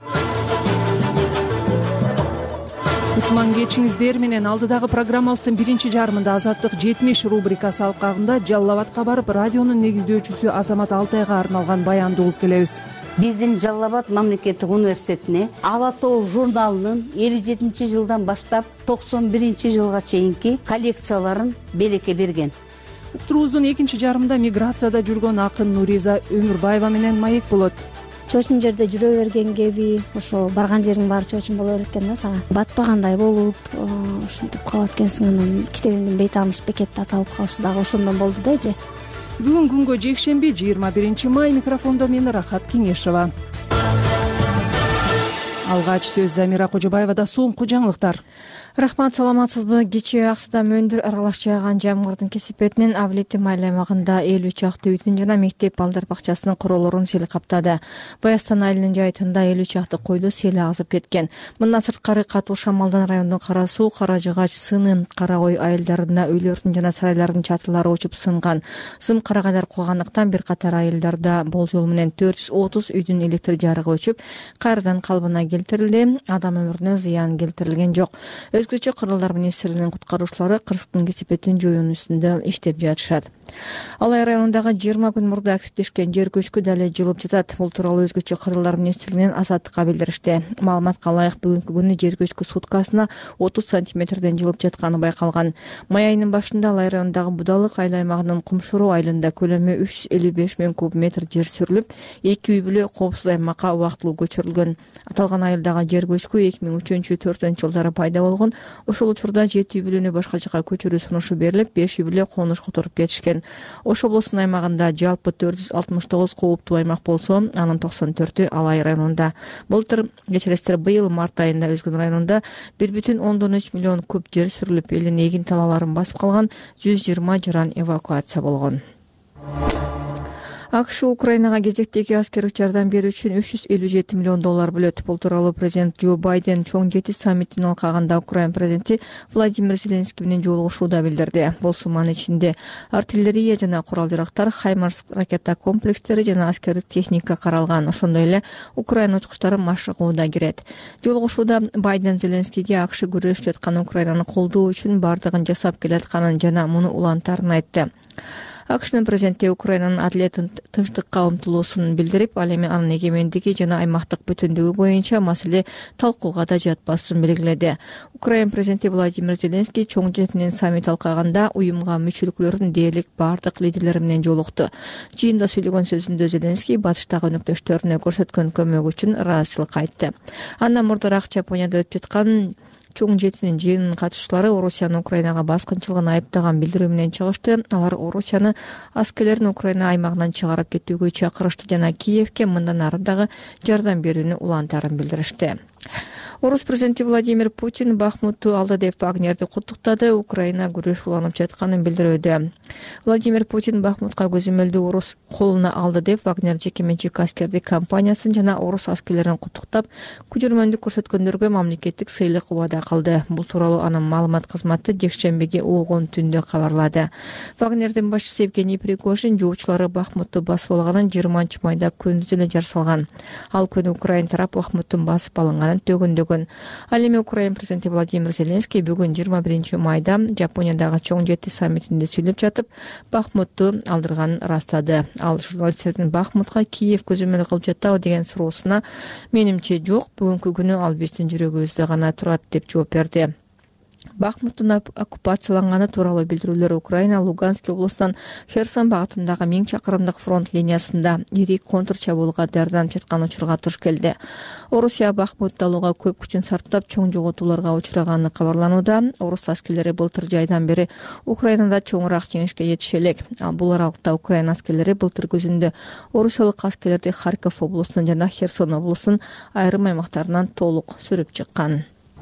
Кутман кечиңиздер менен. Алдыдагы программабыздын биринчи жарымында Азаттык 70 рубрикасы алкагында Жалал Абадка барып, радионун негиздөөчүсү Азамат Алтайга арналган баянды угуп келебиз. Биздин Жалал Абад мамлекеттик университетине Ала тоо журналынын 57-жылдан баштап 91-жылга чейинки коллекцияларын белекке берген. Уктуруубуздун экинчи жарымында миграцияда жүргөн акын Нуриза Өмүрбаева менен маек болот. Чоочун жерде жүрө берген кеби, ошо барган жериң баары чоочун боло берет экен да сага. Батпагандай болуп, ушинтип калат экенсиң, анан китебимдин бейтааныш бекетти аталып калышы дагы ошондон болду да эже. Бүгүн күнгө жекшемби 21 май, микрофондо мен Рахат Кеңешова. Алгач сөз Замира Кожобаевада. Соңку жаңылыктар. Рахмат, саламатсызбы? Кечээ Аксыда мөндүр аралаш жааган жамгырдын кесипетинен Авлети майыл аймагында 50 чакты үйтүн жана мектеп балдар бакчасынын короолорун сел каптады. Баястан айылынын жайытында 50 чакты койду сел агызып кеткен. Мындан сырткары катуу шамалдан райондун Кара Суу, Кара Жыгач, Сынын, Кара Ой айылдарында үйлөрдүн жана сарайлардын чатырлары учуп сынган. Зым карагайлар кулгандыктан бир катар айылдарда болжол менен 430 үйдүн электр жарыгы өчүп, кайрадан калыбына келтирилди. Адам өмүрүнө зыян келтирилген жок. Өзгөчө кыргыздар министрлигинин куткаруучулары кырсыктын кесипетин жоюунун үстүндө иштеп жатышат. Алай районундагы 20 күн мурда активдешкен жер көчкү дале жылып жатат. Бул тууралуу өзгөчө кыргыздар министрлигинин Азаттыкка билдиришти. Маалыматка ылайык бүгүнкү күнү жер көчкү суткасына 30 сантиметрден жылып жатканы байкалган. Май айынын башында Алай районундагы Будалык айыл аймагынын Кумшуру айылында көлөмү 355 000 куб метр жер сүрүлүп, 2 үй бүлө коопсуз аймакка убактылуу көчүрүлгөн. Аталган айылдагы жер көчкү 2003-2004 жылдары пайда болгон. Ошол учурда 7 үй бүлөнү башка жака көчүрүү сунушу берилип, 5 үй бүлө конуш которуп кетишкен. Ош облусунун аймагында жалпы 469 кооптуу аймак болсо, анын 94-ü Алай районунда. Былтыр, кечиресиздер, быйыл март айында Өзгөн районунда 1,3 миллион куб жер сүрүлүп, элдин эгин талааларын басып калган, 120 жаран эвакуация болгон. АКШ Украинага кезектеги аскердик жардам берүү үчүн $357 миллион бөлөт. Бул тууралуу президент Джо Байден чоң 7 саммитин алкагында Украин президенти Владимир Зеленский менен жолугушууда билдирди. Бул сумманын ичинде артиллерия жана курал-жарактар, Хаймарс ракета комплекстери жана аскердик техника каралган. Ошондой эле Украина учкучтары машыгууда кирет. Жолугушууда Байден Зеленскийге АКШ күрөшүп жаткан Украинаны колдоо үчүн бардыгын жасап келатканын жана муну улантарын айтты. АКШнын президенти Украинанын адилеттин тынчтыкка умтулуусун билдирип, ал эми анын эгемендиги жана аймактык бүтүндүгү боюнча маселе талкууга да жатпасын белгиледи. Украин президенти Владимир Зеленский чоң жетинен саммит алкагында уюмга мүчөлүклөрдүн дээрлик бардык лидерлери менен жолукту. Жыйында сүйлөгөн сөзүндө Зеленский батыштагы өнөктөштөрүнө көрсөткөн көмөгү үчүн ыраазычылык айтты. Андан мурдараак Жапонияда өтүп жаткан чоң жетинин жыйынынын катышуучулары Орусиянын Украинага баскынчылыгын айыптаган билдирүү менен чыгышты. Алар Орусияны аскерлерин Украина аймагынан чыгарып кетүүгө чакырышты жана Киевке мындан ары дагы жардам берүүнү улантарын билдиришти. Орус президенти Владимир Путин Бахмутту алды деп Вагнерди куттуктады. Украина күрөш уланып жатканын билдирүүдө. Владимир Путин Бахмутка көзөмөлдүү орус колуна алды деп Вагнер жекеменчик аскердик компаниясын жана орус аскерлерин куттуктап, күчөрмөндүк көрсөткөндөргө мамлекеттик сыйлык убада кылды. Бул тууралуу анын маалымат кызматы жекшембиге огон түндө кабарлады. Вагнердин башчысы Евгений Пригожин жоочулары Бахмутту басып алганын 20 майда күндүз эле жар салган. Ал күнү Украин тарап Бахмуттун басып алынганын төгүндөгөн. Ал эми Украин президенти Владимир Зеленский бүгүн 21 майда Жапониядагы чоң жети саммитинде сүйлөп жатып, Бахмутту алдырганын ырастады. Ал журналисттердин Бахмутка Киев көзөмөл кылып жатабы деген суроосуна менимче жок, бүгүнкү күнү ал биздин жүрөгүбүздө гана турат деп жооп берди. Бахмуттун оккупацияланганы тууралуу билдирүүлөр Украина Луганск облусунан Херсон багытындагы 1000 чакырымдык фронт линиясында ири контр чабуулга даярданып жаткан учурга туш келди. Орусия Бахмутты алууга көп күчүн сарптап чоң жоготууларга учураганы кабарланууда. Орус аскерлери былтыр жайдан бери Украинада чоңураак жеңишке жетише элек. Ал бул аралыкта Украина аскерлери былтыр күзүндө орусиялык аскерлерди Харьков облусунун жана Херсон облусунун айрым аймактарынан толук сүрүп чыккан.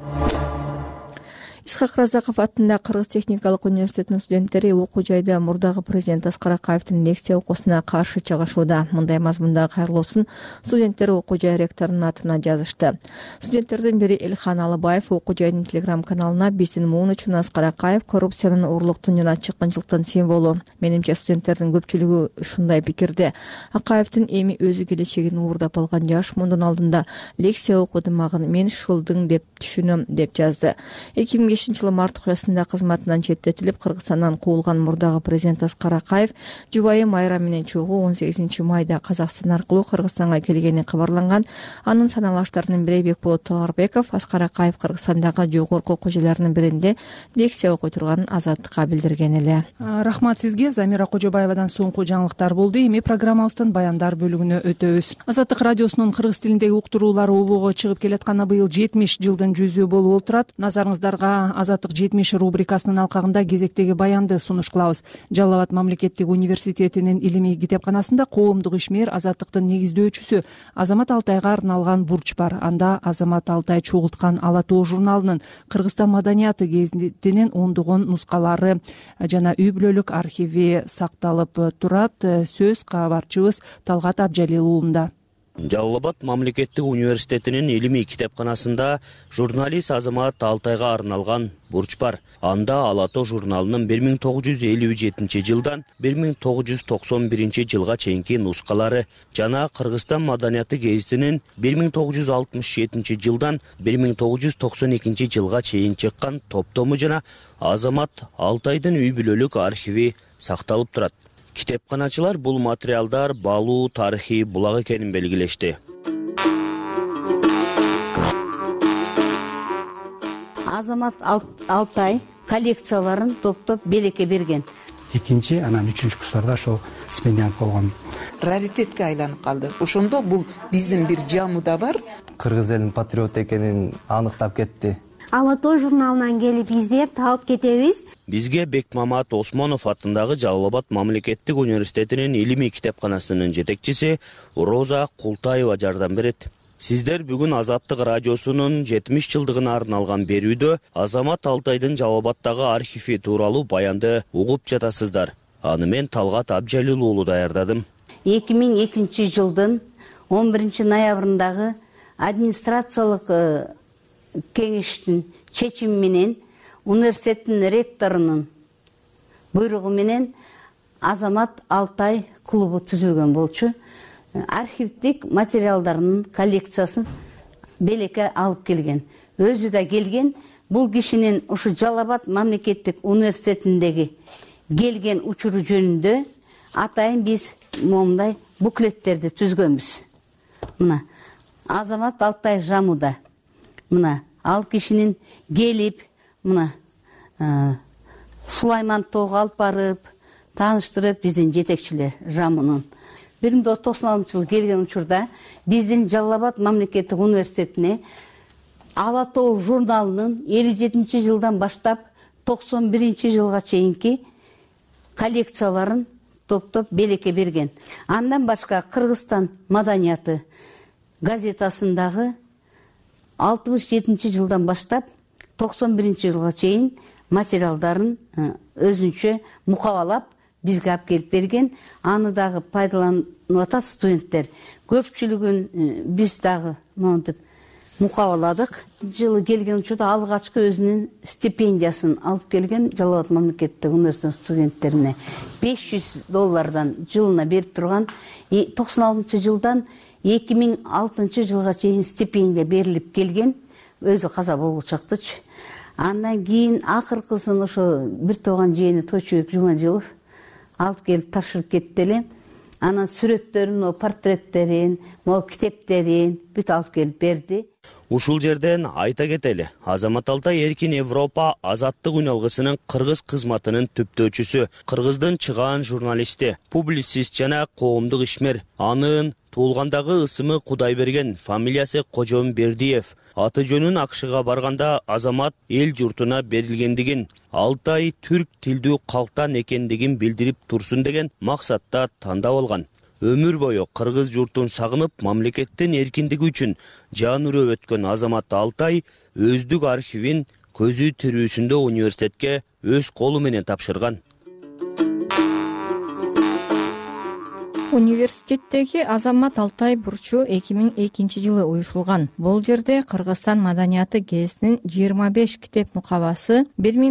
Исхак Разаков атындагы Кыргыз техникалык университетинин студенттери окуу жайда мурдагы президент Аскар Акаевдин лекция окуусуна каршы чыгышууда. Мындай мазмундагы кайрылуусун студенттер окуу жай ректорунун атына жазышты. Студенттердин бири Элхан Алыбаев окуу жайдын телеграм-каналына биздин муун үчүн Аскар Акаев коррупциянын, урурлуктун жана чыккынчылыктын символу. Менимче студенттердин көпчүлүгү ушундай пикирде. Акаевдин эми өзү келечегин уурдап алган жаш мундун алдында лекция окудумагын мен шылдың деп түшүнөм деп жазды. 2005-жылы март окуясында кызматынан четтетилип, Кыргызстандан куулган мурдагы президент Аскар Акаев жубайы Майра менен чогуу 18-майда Казакстан аркылуу Кыргызстанга келгени кабарланган. Анын саналаштарынын бири Бекболот Таларбеков Аскар Акаев Кыргызстандагы жогорку окуу жайларынын биринде лекция окуй турганын Азаттыкка билдирген эле. Рахмат сизге. Замира Кожобаевадан соңку жаңылыктар болду. Эми программабыздын баяндар бөлүгүнө өтөбүз. Азаттык радиосунун кыргыз тилиндеги уктуруулары обого чыгып келатканы быйыл 70 жылдын жүзү болуп отурат. Назарыңыздарга Азаттык 70 рубрикасынын алкагында кезектеги баянды сунуш кылабыз. Жалал Абад мамлекеттик университетинин илимий китепканасында коомдук ишмер Азаттыктын негиздөөчүсү Азамат Алтайга арналган бурч бар. Анда Азамат Алтай чогулткан Ала Тоо журналынын Кыргызстан маданияты гезитинин ондогон нускалары жана үй бүлөлүк архиви сакталып турат. Сөз кабарчыбыз Талгат Абжалил уулунда. Жалал Абад мамлекеттик университетинин илимий китепканасында журналист Азамат Алтайга арналган бурч бар. Анда Ала Тоо журналынын 1957 жылдан 1991 жылга чейинки нускалары жана Кыргызстан маданияты гезитинин 1967 жылдан 1992 жылга чейин чыккан топтому жана Азамат Алтайдын үй бүлөлүк архиви сакталып турат. Китепканачылар бул материалдар баалуу тарыхый булак экенин белгилешти. Азамат Алтай коллекцияларын топтоп белекке берген. Экинчи, анан үчүнчү курстарда ошол стипендиант болгон. Раритетке айланып калды. Ошондо бул биздин бир жамыда бар. Кыргыз элинин патриот экенин аныктап кетти. Ала Тоо журналынан келип издеп таап кетебиз. Бизге Бекмамат Осмонов атындагы Жалал Абад мамлекеттик университетинин илимий китепканасынын жетекчиси Роза Култаева жардам берет. Сиздер бүгүн Азаттык радиосунун 70 жылдыгына арналган берүүдө Азамат Алтайдын Жалал Абадтагы архиви тууралуу баянды угуп жатасыздар. Аны мен Талгат Абжалил уулу даярдадым. 2002 жылдын 11 ноябрындагы администрациялык кеңештин чечими менен университеттин ректорунун буйругу менен Азамат Алтай клубу түзүлгөн болчу. Архивдик материалдарынын коллекциясын белекке алып келген. Өзү да келген. Бул кишинин ушу Жалал Абад мамлекеттик университетиндеги келген учуру жөнүндө атайын биз момундай буклеттерди түзгөнбүз. Мына Азамат Алтай жамуда. Мына ал кишинин келип, мына Сулайман тоого алып барып, тааныштырып биздин жетекчилер жамынын. 1996 жылы келген учурда биздин Жалал Абад мамлекеттик университетине Ала Тоо журналынын 57 жылдан баштап 91 жылга чейинки коллекцияларын топтоп белекке берген. Андан башка Кыргызстан маданияты газетасындагы 67 жылдан баштап 91 жылга чейин материалдарын өзүнчө мукабалап бизге алып келип берген. Аны дагы пайдаланып атат студенттер. Көпчүлүгүн биз дагы монтип мукабаладык. Жылы келген учурда алгачкы өзүнүн стипендиясын алып келген Жалал Абад мамлекеттик университетинин студенттерине $500 жылына берип турган. 96 жылдан 2006 жылга чейин стипендия берилип келген. Өзү каза болгучактычы. Андан кийин акыркысын ошо бир тууган жээни Тойчубек Жумажылов алып келип тапшырып кетти эле. анан сүрөттөрүн, портреттерин, китептерин бүт алып келип берди. Ушул жерден айта кетели, Азамат Алтай Эркин Европа азаттык үналгысынын кыргыз кызматынын түптөөчүсү, кыргыздын чыгаан журналисти, публицист жана коомдук ишмер. Анын туулгандагы ысымы Кудайберген, фамилиясы Кожомбердиев. Аты жөнүн АКШга барганда Азамат эл журтуна берилгендигин, Алтай түрк тилдүү калктан экендигин билдирип турсун деген максатта тандап алган. Өмүр бою кыргыз журтун сагынып, мамлекеттин эркиндиги үчүн жан үрөп өткөн Азамат Алтай өздүк архивин көзү тирүүсүндө университетке өз колу менен тапшырган. Университеттеги Азамат Алтай бурчу 2002-жылы уюшулган. Бул жерде Кыргызстан маданияты гезитинин 25 китеп мукабасы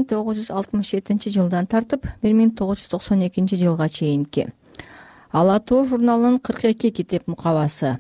1967-жылдан тартып 1992-жылга чейинки. Ала тоо журналынын 42 китеп мукабасы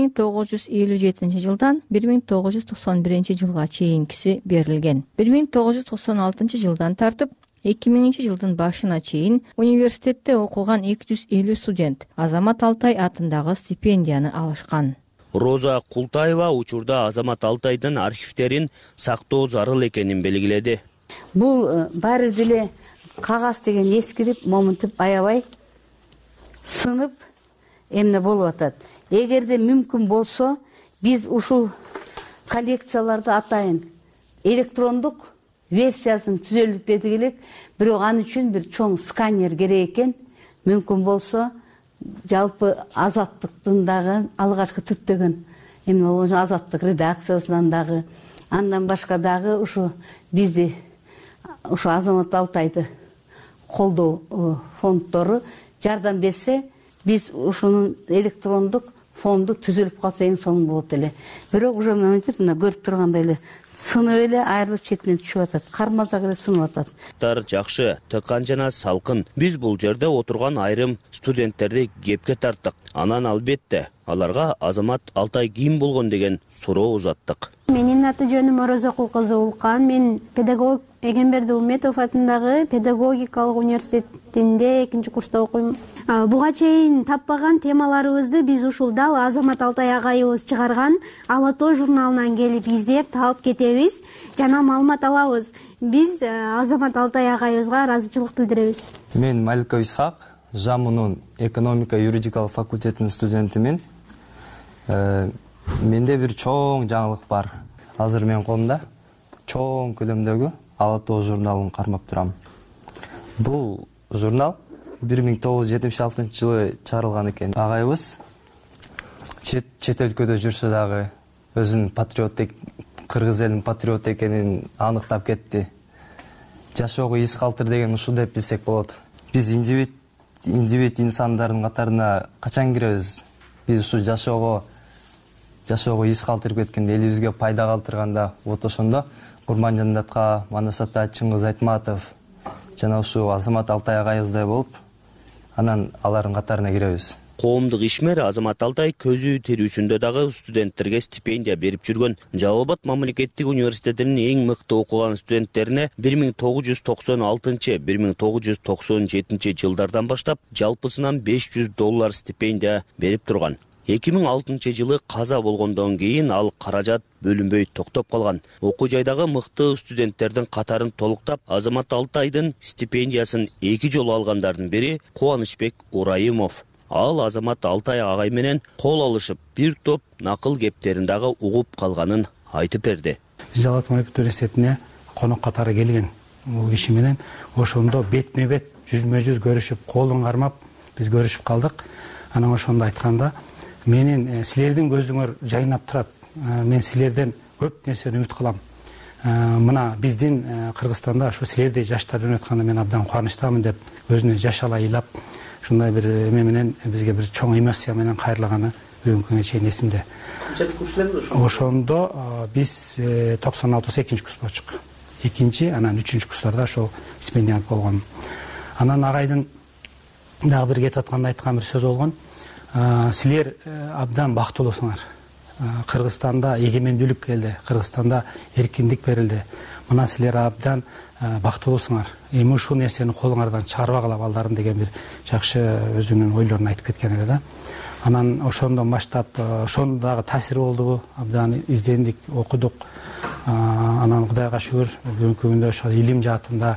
1957-жылдан 1991-жылга чейинкиси берилген. 1996-жылдан тартып 2000-жылдын башына чейин университетте окуган 250 студент Азамат Алтай атындагы стипендияны алышкан. Роза Култаева учурда Азамат Алтайдын архивтерин сактоо зарыл экенин белгиледи. Бул баары деле кагаз деген эскирип, момунтуп аябай сынып эмне болуп атат. Эгерде мүмкүн болсо, биз ушул коллекцияларды атайын электрондук версиясын түзөлдүк дедик элек, бирок ал үчүн бир чоң сканер керек экен. Мүмкүн болсо, жалпы азаттыктын дагы алгачкы түптөгөн эмне болгон азаттык редакциясынан дагы, андан башка дагы ушу бизди ушу Азамат Алтайды колдоо фонддору жардам берсе, биз ушунун электрондук фонду түзүлүп калса эң сонун болот эле. Бирок уже мынтип көрүп тургандай эле сынып эле айрылып четинен түшүп атат. Кармалдак эле сынып атат. Жакшы, тыкан жана салкын. Биз бул жерде отурган айрым студенттерди кепке тарттык. Анан албетте аларга Азамат Алтай ким болгон деген суроо узаттык. Менин аты жөнүм Орозокул кызы Улкан. Мен педагог Эгемберди Уметов атындагы педагогикалык университетинде 2-курста окуйм. Буга чейин таппаган темаларыбызды биз ушул дал Азамат Алтай агайыбыз чыгарган Ала тоо журналынан келип издеп таап кетебиз жана маалымат алабыз. Биз Азамат Алтай агайыбызга ыраазычылык билдиребиз. Мен Маликов Исхак, ЖАМУнун экономика юридикалык факультетинин студентимин. Менде бир чоң жаңылык бар. Азыр менин колумда чоң көлөмдөгү Ала тоо журналын кармап турам. Бул журнал 1976-жылы чыгарылган экен. Агайыбыз чет өлкөдө жүрсө дагы өзүнүн кыргыз элинин патриот экенин аныктап кетти. Жашоого из калтыр деген ушул деп билсек болот. Биз индивид инсандардын катарына качан киребиз? Биз ушу жашоого из калтырып кеткенде, элибизге пайда калтырганда, вот ошондо Курманжандатка, Манасата, Чыңгыз Айтматов жана ушу Азамат Алтай агайыбыздай болуп, анан алардын катарына киребиз. Коомдук ишмер Азамат Алтай көзү тирүүсүндө дагы студенттерге стипендия берип жүргөн. Жалал Абад мамлекеттик университетинин эң мыкты окуган студенттерине 1996-1997 жылдардан баштап жалпысынан $500 стипендия берип турган. 2006-жылы каза болгондон кийин ал каражат бөлүнбөй токтоп калган. Окуу жайдагы мыкты студенттердин катарын толуктап, Азамат Алтайдын стипендиясын 2 жолу алгандардын бири Кубанычбек Урайымов. Ал Азамат Алтай агай менен кол алышып, бир топ накыл кептерин дагы угуп калганын айтып берди. Жалал Абад мамлекеттик университетине конок катары келген. Бул киши менен ошондо бетме-бет, жүзмө-жүз көрүшүп, колун кармап, биз көрүшүп калдык. Анан ошондо айтканда, менин силердин көзүңөр жайнап турат. Мен силерден көп нерсени үмүт кылам. Мына биздин Кыргызстанда ушу силердей жаштар өнүп атканда мен абдан кубанычтамын деп өзүнө жаш ала ыйлап, ушундай бир эме менен бизге бир чоң эмоция менен кайрылганы бүгүнкү күнгө чейин эсимде. Канча курс элемиз ошондо? Биз 96-2 курс болчук. 2, анан 3 курстарда ошол стипендият болгон. Анан агайдын дагы бир кетип атканда айткан бир сөз болгон. Силер абдан бактылуусуңар. Кыргызстанда эгемендүүлүк келди, Кыргызстанда эркиндик берилди. Мына силер абдан бактылуусуңар, эми ушул нерсени колуңардан чыгарбагыла балдарым деген бир жакшы өзүнүн ойлорун айтып кеткен эле да. Анан ошондон баштап ошондо дагы таасири болдубу, абдан издендик, окудук. Анан Кудайга шүгүр бүгүнкү күндө ошол илим жаатында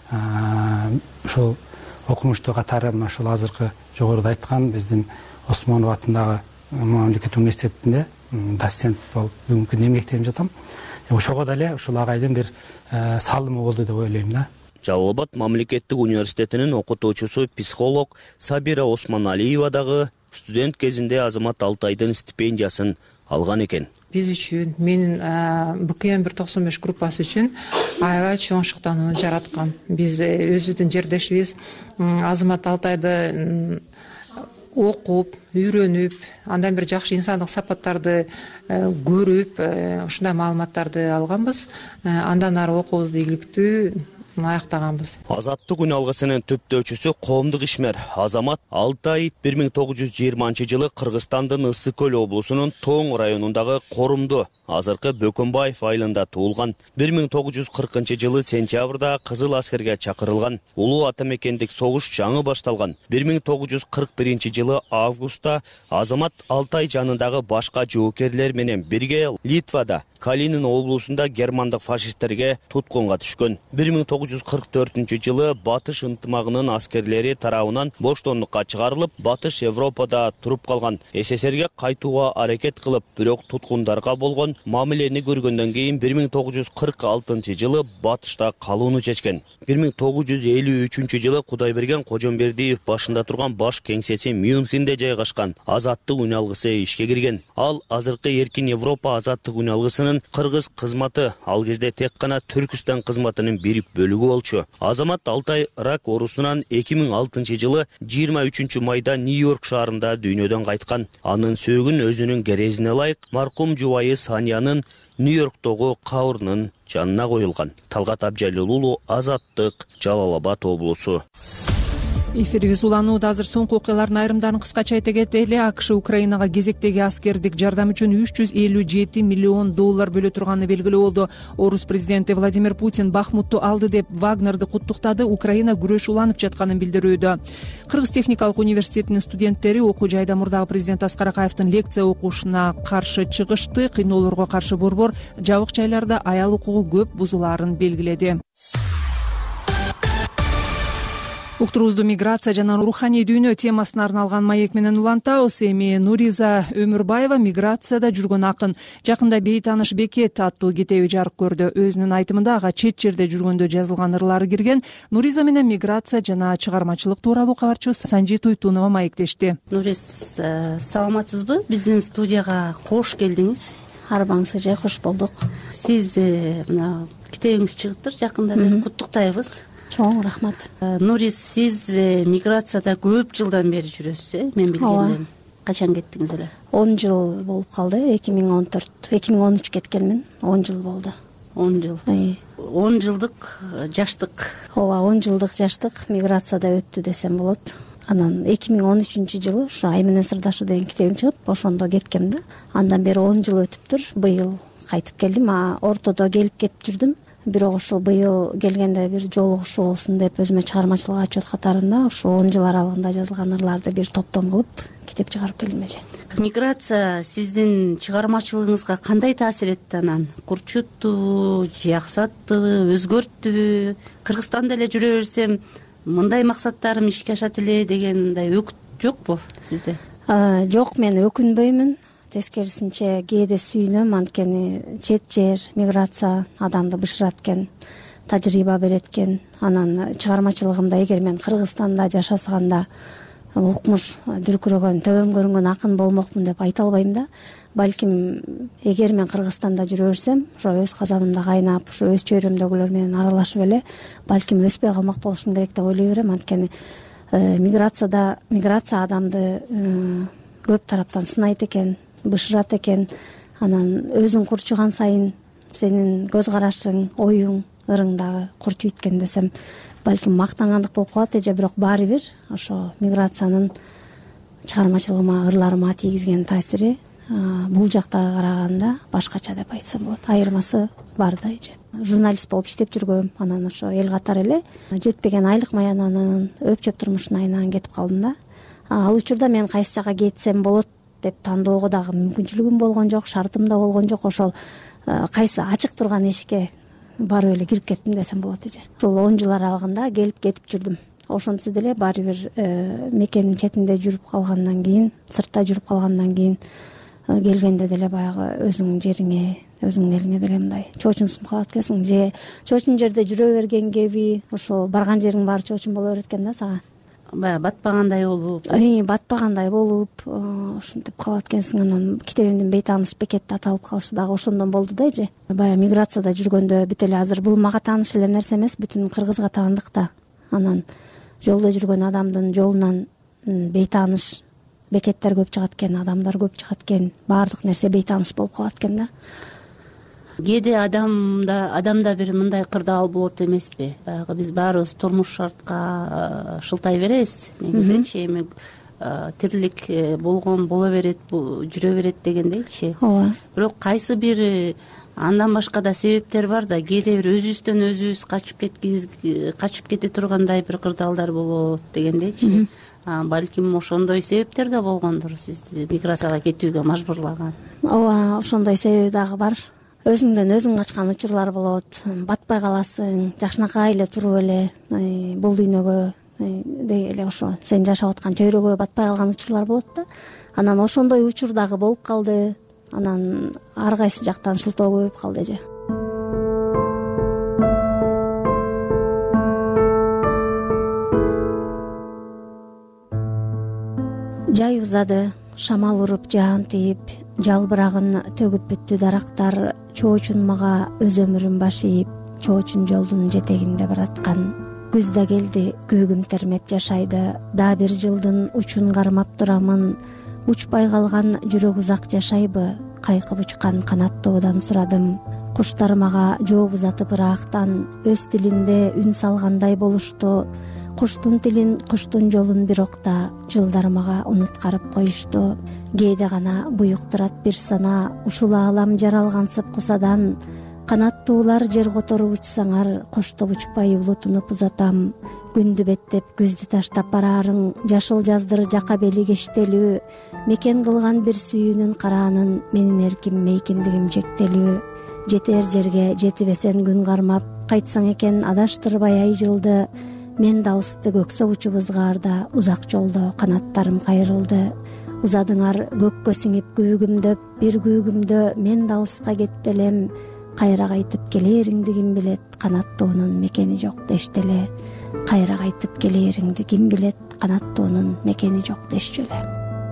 ошол окумуштуу катары мына ушул азыркы жогоруда айткан биздин Осмонов атындагы мамлекеттик университетинде доцент болуп бүгүнкү күндө эмгектенип жатам. Ошого деле ушул агайдын бир салымы болду деп ойлойм да. Жалал Абад мамлекеттик университетинин окутуучусу психолог Сабира Осмоналиева дагы студент кезинде Азамат Алтайдын стипендиясын алган экен. Биз үчүн, менин БКМ 195 группасы үчүн аябай чоң шыктанууну жараткан. Биз өзүбүздүн жердешибиз Азамат Алтайды окуп, үйрөнүп, андан бир жакшы инсандык сапаттарды көрүп, ушундай маалыматтарды алганбыз. Андан ары окуубузду ийгиликтүү аяктаганбыз. Азаттык үн алгысынын түптөөчүсү коомдук ишмер Азамат Алтай 1920 жылы Кыргызстандын Ысык Көл облусунун Тоң районундагы Корумду, азыркы Бөкөнбаев айылында туулган. 1940 жылы сентябрда Кызыл аскерге чакырылган. Улуу ата мекендик согуш жаңы башталган. 1941 жылы августта Азамат Алтай жанындагы башка жоокерлер менен бирге Литвада Калинин облусунда германдык фашисттерге туткунга түшкөн. 1944 жылы Батыш ынтымагынын аскерлери тарабынан боштондукка чыгарылып, Батыш Европада туруп калган. СССРге кайтууга аракет кылып, бирок туткундарга болгон мамилени көргөндөн кийин 1946 жылы Батышта калууну чечкен. 1953 жылы Кудайберген Кожомбердиев башында турган баш кеңсеси Мюнхенде жайгашкан Азаттык үн алгысы ишке кирген. Ал азыркы Эркин Европа Азаттык үн алгысынын кыргыз кызматы, ал кезде тек гана Түркүстан кызматынын бир бөлүгү болчу. Азамат Алтай рак оорусунан 2006 жылы 23 майда Нью-Йорк шаарында дүйнөдөн кайткан. Анын сөөгүн өзүнүн керезине ылайык маркум жубайы Саниянын Нью-Йорктогу кабырынын жанына коюлган. Талгат Абжалил, Азаттык, Жалал Абад облусу. Эфирибиз уланууда. Азыр соңку окуялардын айрымдарын кыскача айта кетели. АКШ Украинага кезектеги аскердик жардам үчүн $357 миллион бөлө турганы белгилүү болду. Орус президенти Владимир Путин Бахмутту алды деп Вагнерди куттуктады. Украина күрөш уланып жатканын билдирүүдө. Кыргыз техникалык университетинин студенттери окуу жайда мурдагы президент Аскар Акаевдин лекция окушуна каршы чыгышты. Кыйноолорго каршы борбор жабык жайларда аял укугу көп бузулаарын белгиледи. Уктурубузду миграция жана руханий дүйнө темасына арналган маек менен улантабыз. Эми Нуриза Өмүрбаева миграцияда жүргөн акын. Жакында Бейтаныш бекет аттуу китеби жарык көрдү. Өзүнүн айтымында ага чет жерде жүргөндө жазылган ырлары кирген. Нуриза менен миграция жана чыгармачылык тууралуу кабарчыбыз Санжи Туйтунова маектешти. Нуриз, саламатсызбы? Биздин студияга кош келдиңиз. Арбаңыз жай кош болдук. Сиз мына китебиңиз чыгыптыр жакында, куттуктайбыз. Чоң рахмат. Нуриз, сиз миграцияда көп жылдан бери жүрөсүз, мен билгенден. Качан кеттиңиз эле? 10 жыл болуп калды. 2013 кеткенмин. 10 жыл болду. 10 жыл. 10 жылдык жаштык. Ооба, 10 жылдык жаштык миграцияда өттү десем болот. Анан 2013 жылы ушу Ай менен сырдашуу деген китебим чыгып, ошондо кеткем да. Андан бери 10 жыл өтүптүр. Быйыл кайтып келдим. Ортодо келип кетип жүрдүм. Бирок ушул быйыл келгенде бир жолугушуу болсун деп өзүмө чыгармачылык отчет катарында ушу 10 жыл аралыгында жазылган ырларды бир топтом кылып китеп чыгарып келдим эже. Миграция сиздин чыгармачылыгыңызга кандай таасир этти анан? Курчутту, жаксаттыбы, өзгөрттүбү? Кыргызстанда эле жүрө берсем, мындай максаттарым ишке ашат эле дегендай өкүт жокпу сизде? Жок, мен өкүнбөймүн. Тескерисинче кээде сүйүнөм, анткени чет жер, миграция адамды бышырат экен, тажрыйба берет экен. Анан чыгармачылыгымда эгер мен Кыргызстанда жашасаганда укмуш дүркүрөгөн, төбөм көрүнгөн акын болмокмун деп айта албайм да. Балким эгер мен Кыргызстанда жүрө берсем, ошо өз казанымда кайнап, ошо өз чөйрөмдөгүлөр менен аралашып эле балким өспөй калмак болушум керек деп ойлой берем. Анткени миграция адамды көп тараптан сынайт экен, бышырат экен. Анан өзүң курчуган сайын сенин көз карашың, оюң, ырың дагы курчуйт экен десем, балким мактангандык болуп калат эже. Бирок баары бир ошо миграциянын чыгармачылыгыма, ырларыма тийгизген таасири бул жактага караганда башкача деп айтсам болот. Айырмасы бар да эже. Журналист болуп иштеп жүргөм, анан ошо эл катары эле жетпеген айлык маянанын өпчөп турмушун айынан кетип калдым да. Ал учурда мен кайсы жака кетсем болот деп тандоого дагы мүмкүнчүлүгүм болгон жок, шартым да болгон жок. Ошол кайсы ачык турган эшикке барып эле кирип кеттим десем болот эже. Ушул 10 жыл аралыгында келип кетип жүрдүм. Ошентсе деле баары бир мекенин четинде жүрүп калгандан кийин, сыртта жүрүп калгандан кийин келгенде деле баягы өзүңдүн жериңе, өзүңдүн элиңе деле мындай чоочунсуп калат экенсиң. Же чоочун жерде жүрө берген кеби ошол барган жериң баары чоочун боло берет экен да сага. Баягы батпагандай болуп, батпагандай болуп ушинтип калат экенсиң. Анан китебимдин бейтааныш бекети аталып калышы дагы ошондон болду да эже. Баягы миграцияда жүргөндө бүт эле азыр бул мага тааныш эле нерсе эмес, бүтүн кыргызга таандык да. Анан жолдо жүргөн адамдын жолунан бейтааныш бекеттер көп чыгат экен, адамдар көп чыгат экен, баардык нерсе бейтааныш болуп калат экен да. кээде адамда бир мындай кырдаал болот эмеспи? Баягы биз баарыбыз турмуш шартка шылтай беребиз негизичи, эми тирилик болгон боло берет, жүрө берет дегендейчи. Ооба. Бирок кайсы бир андан башка да себептер бар да, кээде бир өзүбүздөн өзүбүз качып кете тургандай бир кырдаалдар болот дегендейчи. Балким ошондой себептер да болгондур сизди миграцияга кетүүгө мажбурлаган. Ооба, ошондой себеби дагы бар. Өзүңдөн өзүң качкан учурлар болот, батпай каласың, жакшынакай эле туруп эле бул дүйнөгө деги эле ошо сен жашап аткан чөйрөгө батпай калган учурлар болот да. Анан ошондой учур дагы болуп калды. Анан ар кайсы жактан шылтоо көбөйүп калды эже. Жай узады, шамал уруп жаан тийип, жалбырагын төгүп бүттү дарактар, чоочун мага өз өмүрүн баш ийип, чоочун жолдун жетегинде бараткан. Күз да келди, күүгүм термеп жашайды, да бир жылдын учун кармап турамын. Учпай калган жүрөк узак жашайбы, кайкып учкан канаттуудан сурадым. Куштар мага жооп узатып ыраактан, өз тилинде үн салгандай болушту. Куштун тилин, куштун жолун бирок да жылдар мага унуткарып коюшту. Кээде гана буюктурат бир сана, ушул аалам жаралгансып кусадан. Канаттуулар жер которуп учсаңар, коштоп учпай улутунуп узатам. Күндү беттеп күздү таштап барарың, жашыл жаздыр жака бели кештелүү. Мекен кылган бир сүйүүнүн караанын, менин эрким мейкиндигим чектелүү. Жетер жерге жетибесен күн кармап, кайтсаң экен адаштырбай ай жылды. Мен далысты көксө учуп ызгаарда, узак жолдо канаттарым кайрылды. Узадыңар көккө сиңип күүгүмдөп, бир күүгүмдө мен далыска кетпелем. Кайра кайтып келериңди ким билет, канаттуунун мекени жок дештеле. Кайра кайтып келериңди ким билет, канаттуунун мекени жок дешчү эле.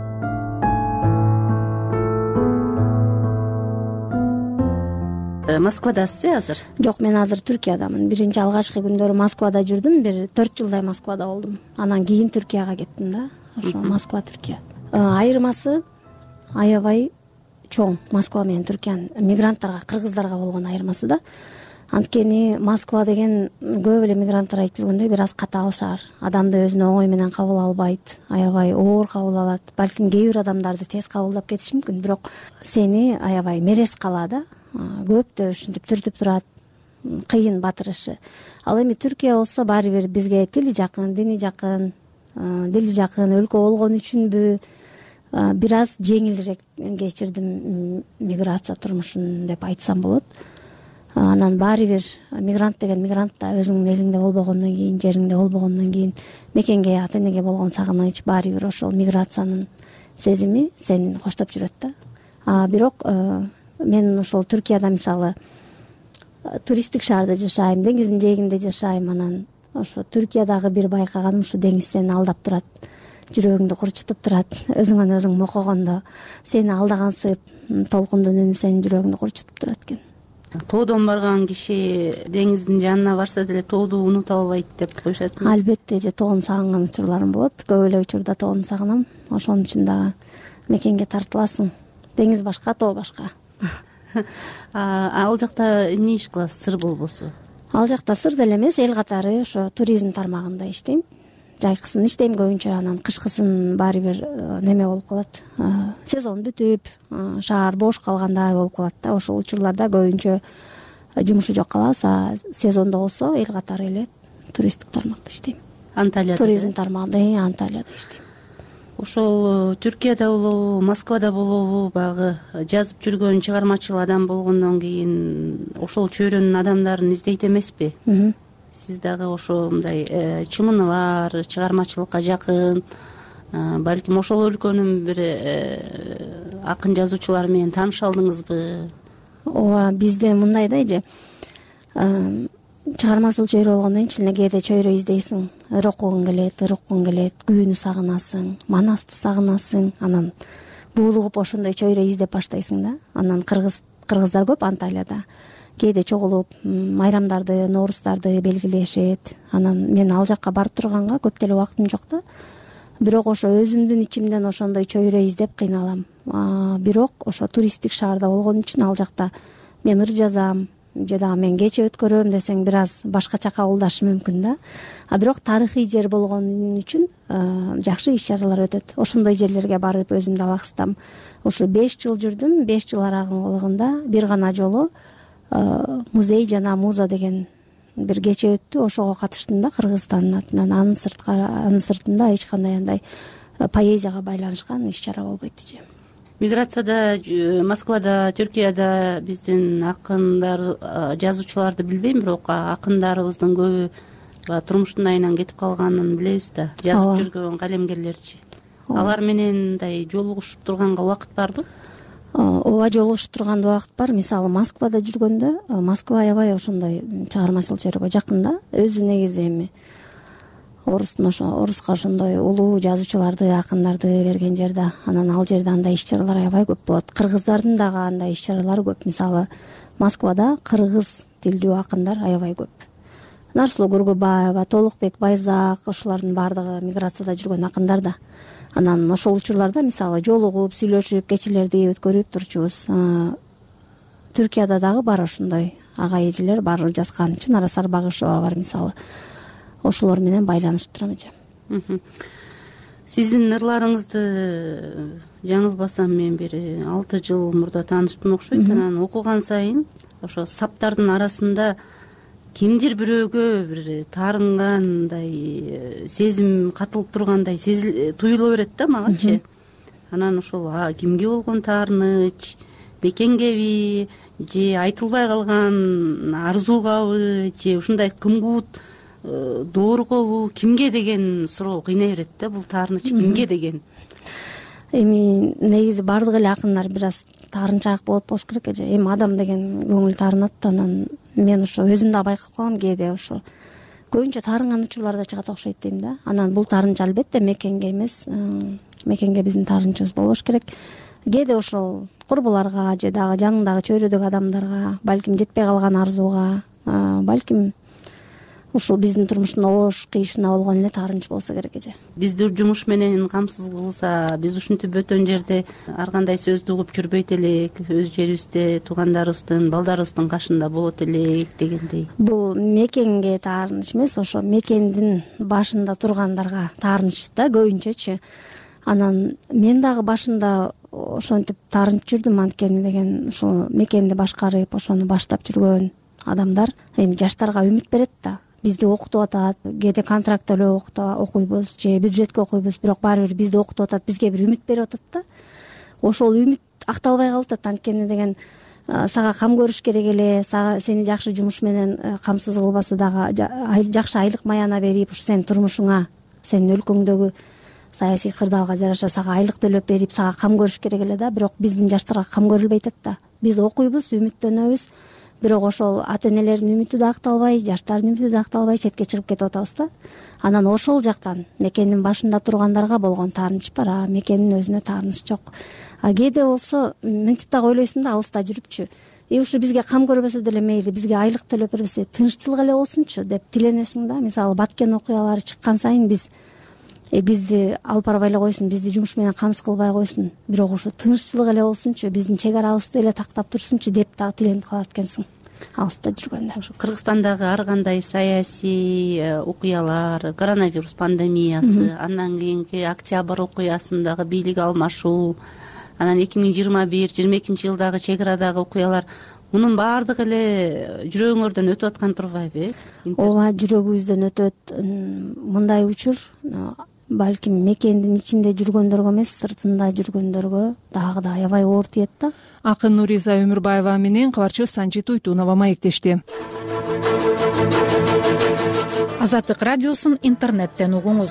Москвадасыз азыр? Жок, мен азыр Түркиядамын. Биринчи алгачкы күндөрү Москвада жүрдүм, бир 4 жылдай Москвада болдум. Анан кийин Түркияга кеттим да. Ошо Москва, Түркия. Айырмасы аябай чоң. Москва менен Түркиянын мигранттарга, кыргыздарга болгон айырмасы да. Анткени Москва деген көп эле мигранттар айтып жүргөндөй бир аз катаал шаар. Адамды өзүнө оңой менен кабыл албайт, аябай оор кабыл алат. Балким кээ бир адамдарды тез кабылдап кетиши мүмкүн, бирок сени аябай мерез кала да. Көптө ушинтип түртүп турат, кыйын батырышы. Ал эми Түркия болсо баары бир бизге тили жакын, дини жакын, дили жакын өлкө болгон үчүнбү бир аз жеңилирээк кечирдим миграция турмушун деп айтсам болот. Анан баары бир мигрант деген мигрант да өзүңдүн элиңде болбогондон кийин, жериңде болбогондон кийин, мекенге, ата энеге болгон сагыныч, баары бир ошол миграциянын сезими сени коштоп жүрөт да. Бирок мен ошол Түркияда мисалы туристтик шаарда жашайм, деңиздин жээгинде жашайм. Анан ошо Түркиядагы бир байкаганым, ушу деңиз сени алдап турат, жүрөгүңдү курчутуп турат. Өзүңөн өзүң мокогондо сени алдагансып, толкундун үнү сенин жүрөгүңдү курчутуп турат экен. Тоодон барган киши деңиздин жанына барса деле тооду унута албайт деп коюшат. Албетте, же тоону сагынган учурларым болот. Көп эле учурда тоону сагынам. Ошонун үчүн дагы мекенге тартыласың. Деңиз башка, тоо башка. Ал жакта эмне иш кыласыз, сыр болбосо? Ал жакта сыр деле эмес, эл катары ошо туризм тармагында иштейм. жайкысын иштейм көбүнчө, анан кышкысын баары бир неме болуп калат, сезон бүтүп шаар бош калгандай болуп калат да. Ошол учурларда көбүнчө жумушу жок калабыз. Сезондо болсо эл катары эле туристтик тармакта иштейм. Анталияда, туризм тармагында, Анталияда иштейм. Ошол Түркияда болобу, Москвада болобу, баягы жазып жүргөн чыгармачыл адам болгондон кийин ошол чөйрөнүн адамдарын издейт эмеспи? Сиз дагы ошондой чымыны бар, чыгармачылыкка жакын, балким ошол өлкөнүн бир акын жазуучулары менен тааныша алдыңызбы? Ооба, бизде мындай да эже, чыгармачыл чөйрө болгондон кийин кээде чөйрө издейсиң, ыр окугуң келет, күйүүнү сагынасың, манасты сагынасың, анан буулугуп ошондой чөйрө издеп баштайсың да. Анан кыргыздар көп Анталияда. Кээде чогулуп майрамдарды, ноорустарды белгилешет. Анан мен ал жакка барып турганга көп деле убактым жок да. Бирок ошо өзүмдүн ичимден ошондой чөйрө издеп кыйналам. Бирок ошо туристтик шаарда болгон үчүн ал жакта мен ыр жазам же дагы мен кече өткөрөм десең бир аз башкача кабылдашы мүмкүн да. Бирок тарыхый жер болгон үчүн жакшы иш чаралар өтөт. Ошондой жерлерге барып өзүмдү алаксытам. Ошо 5 жыл жүрдүм. 5 жыл аралыгында бир гана жолу музей жана муза деген бир кече өттү. Ошого катыштым да, Кыргызстандын атынан. Анын сыртында эч кандай андай поэзияга байланышкан иш чара болбойт эже. Миграцияда, Москвада, Түркияда биздин акындар, жазуучуларды билбейм, бирок акындарыбыздын көбү турмуштун айынан кетип калганын билебиз да. Жазып жүргөн калемгерлерчи. Алар менен мындай жолугушуп турганга убакыт барбы? Ооба, жолугушуп турганда убакыт бар. Мисалы Москвада жүргөндө, Москва аябай ошондой чыгармачыл чөйрөгө жакын да. Өзү негизи эми Оруска ошондой улуу жазуучуларды, акындарды берген жер да. Анан ал жерде андай иш чаралар аябай көп болот. Кыргыздардын дагы андай иш чаралары көп. Мисалы Москвада кыргыз тилдүү акындар аябай көп. Нарсулуу Гургубаева, Толукбек Байзак, ошолордун баардыгы миграцияда жүргөн акындар да. Анан ошол учурларда мисалы жолугуп, сүйлөшүп, кечелерди өткөрүп турчубуз. Түркияда дагы бар ошондой ага эжелер бар жазган. Чынара Сарбагышева бар мисалы. Ошолор менен байланышып турам эже. Сиздин ырларыңызды жаңылбасам мен бир 6 жыл мурда тааныштым окшойт. Анан окуган сайын ошо саптардын арасында кимдир бирөөгө бир таарынгандай сезим катылып тургандай туюла берет да магачы. Анан ошол кимге болгон таарыныч, мекенгеби же айтылбай калган арзуугабы же ушундай кымгуут дооргобу, кимге деген суроо кыйнай берет да. Бул таарыныч кимге деген? Эми негизи баардык эле акындар бир аз таарынчаак болуш керек эже. Эми адам деген көңүл таарынат. Анан мен ошо өзүм да байкап калам, кээде ошо көбүнчө таарынган учурларда чыгат окшойт дейм да. Анан бул таарынч албетте мекенге эмес, мекенге биздин таарынчыбыз болбош керек. Кээде ошол курбуларга же дагы жаныңдагы чөйрөдөгү адамдарга, балким жетпей калган арзууга, балким ушул биздин турмуштун оош кыйышына болгон эле таарынч болсо керек эже. Бизди жумуш менен камсыз кылса, биз ушинтип бөтөн жерде ар кандай сөздү угуп жүрбөйт элек, өз жерибизде туугандарыбыздын, балдарыбыздын кашында болот элек дегендей. Бул мекенге таарыныч эмес, ошо мекендин башында тургандарга таарыныч да көбүнчөчү. Анан мен дагы башында ошентип таарынып жүрдүм, анткени деген ушул мекенди башкарып, ошону баштап жүргөн адамдар эми жаштарга үмүт берет да. Бизди окутуп атат, кээде контракт төлөп окуйбуз же бюджетке окуйбуз, бирок баары бир бизди окутуп атат, бизге бир үмүт берип атат да. Ошол үмүт акталбай калып атат, анткени деген сага кам көрүш керек эле, сени жакшы жумуш менен камсыз кылбаса дагы жакшы айлык маяна берип, ушу сенин турмушуңа, сенин өлкөңдөгү саясий кырдаалга жараша сага айлык төлөп берип, сага кам көрүш керек эле да. Бирок биздин жаштарга кам көрүлбөй атат да. Биз окуйбуз, үмүттөнөбүз. Бирок ошол ата энелердин үмүтү да акталбай, жаштардын үмүтү да акталбай четке чыгып кетип атабыз да. Анан ошол жактан мекендин башында тургандарга болгон таарыныч бар, мекендин өзүнө таарыныч жок. Кээде болсо мынтип дагы ойлойсуң да, алыста жүрүпчү. Ушу бизге кам көрбөсө деле мейли, бизге айлык төлөп бербесе, тынччылык эле болсунчу деп тиленесиң да. Мисалы Баткен окуялары чыккан сайын бизди алып барбай эле койсун, бизди жумуш менен камсыз кылбай койсун, бирок ушу тынччылык эле болсунчу, биздин чек арабызды эле тактап турсунчу деп дагы тиленип калат экенсиң. алыста жүргөндө. Кыргызстандагы ар кандай саясий окуялар, коронавирус пандемиясы, андан кийинки октябрь окуясындагы бийлик алмашуу, анан 2021-22 жылдагы чек арадагы окуялар, мунун баардыгы эле жүрөгүңөрдөн өтүп аткан турбайбы? Ооба, жүрөгүбүздөн өтөт. Мындай учур балким мекендин ичинде жүргөндөргө эмес, сыртында жүргөндөргө дагы да аябай оор тиет да. Акын Нуриза Өмүрбаева менен кабарчы Санжит Уйтунова маектешти. Азаттык радиосун интернеттен угуңуз.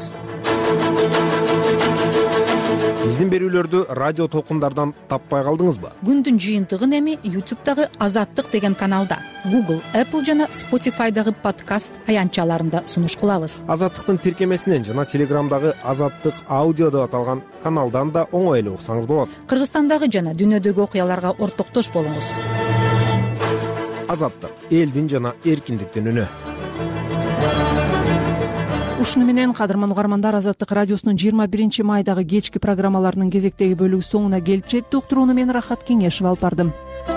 Биздин берүүлөрдү радио толкундардан таппай калдыңызбы? Күндүн жыйынтыгын эми YouTube'дагы Азаттык деген каналда, Google, Apple жана Spotify'дагы подкаст аянтчаларында сунуш кылабыз. Азаттыктын тиркемесинен жана Телеграмдагы Азаттык аудио деп аталган каналдан да оңой эле уксаңыз болот. Кыргызстандагы жана дүйнөдөгү окуяларга ортоктош болуңуз. Азаттык — элдин жана эркиндиктин үнү. Ушуну менен кадырман угармандар, Азаттык радиосунун 21 майдагы кечки программаларынын кезектеги бөлүгү соңуна келип жетти. Уктурууну мен Рахат Кеңешева алып бардым.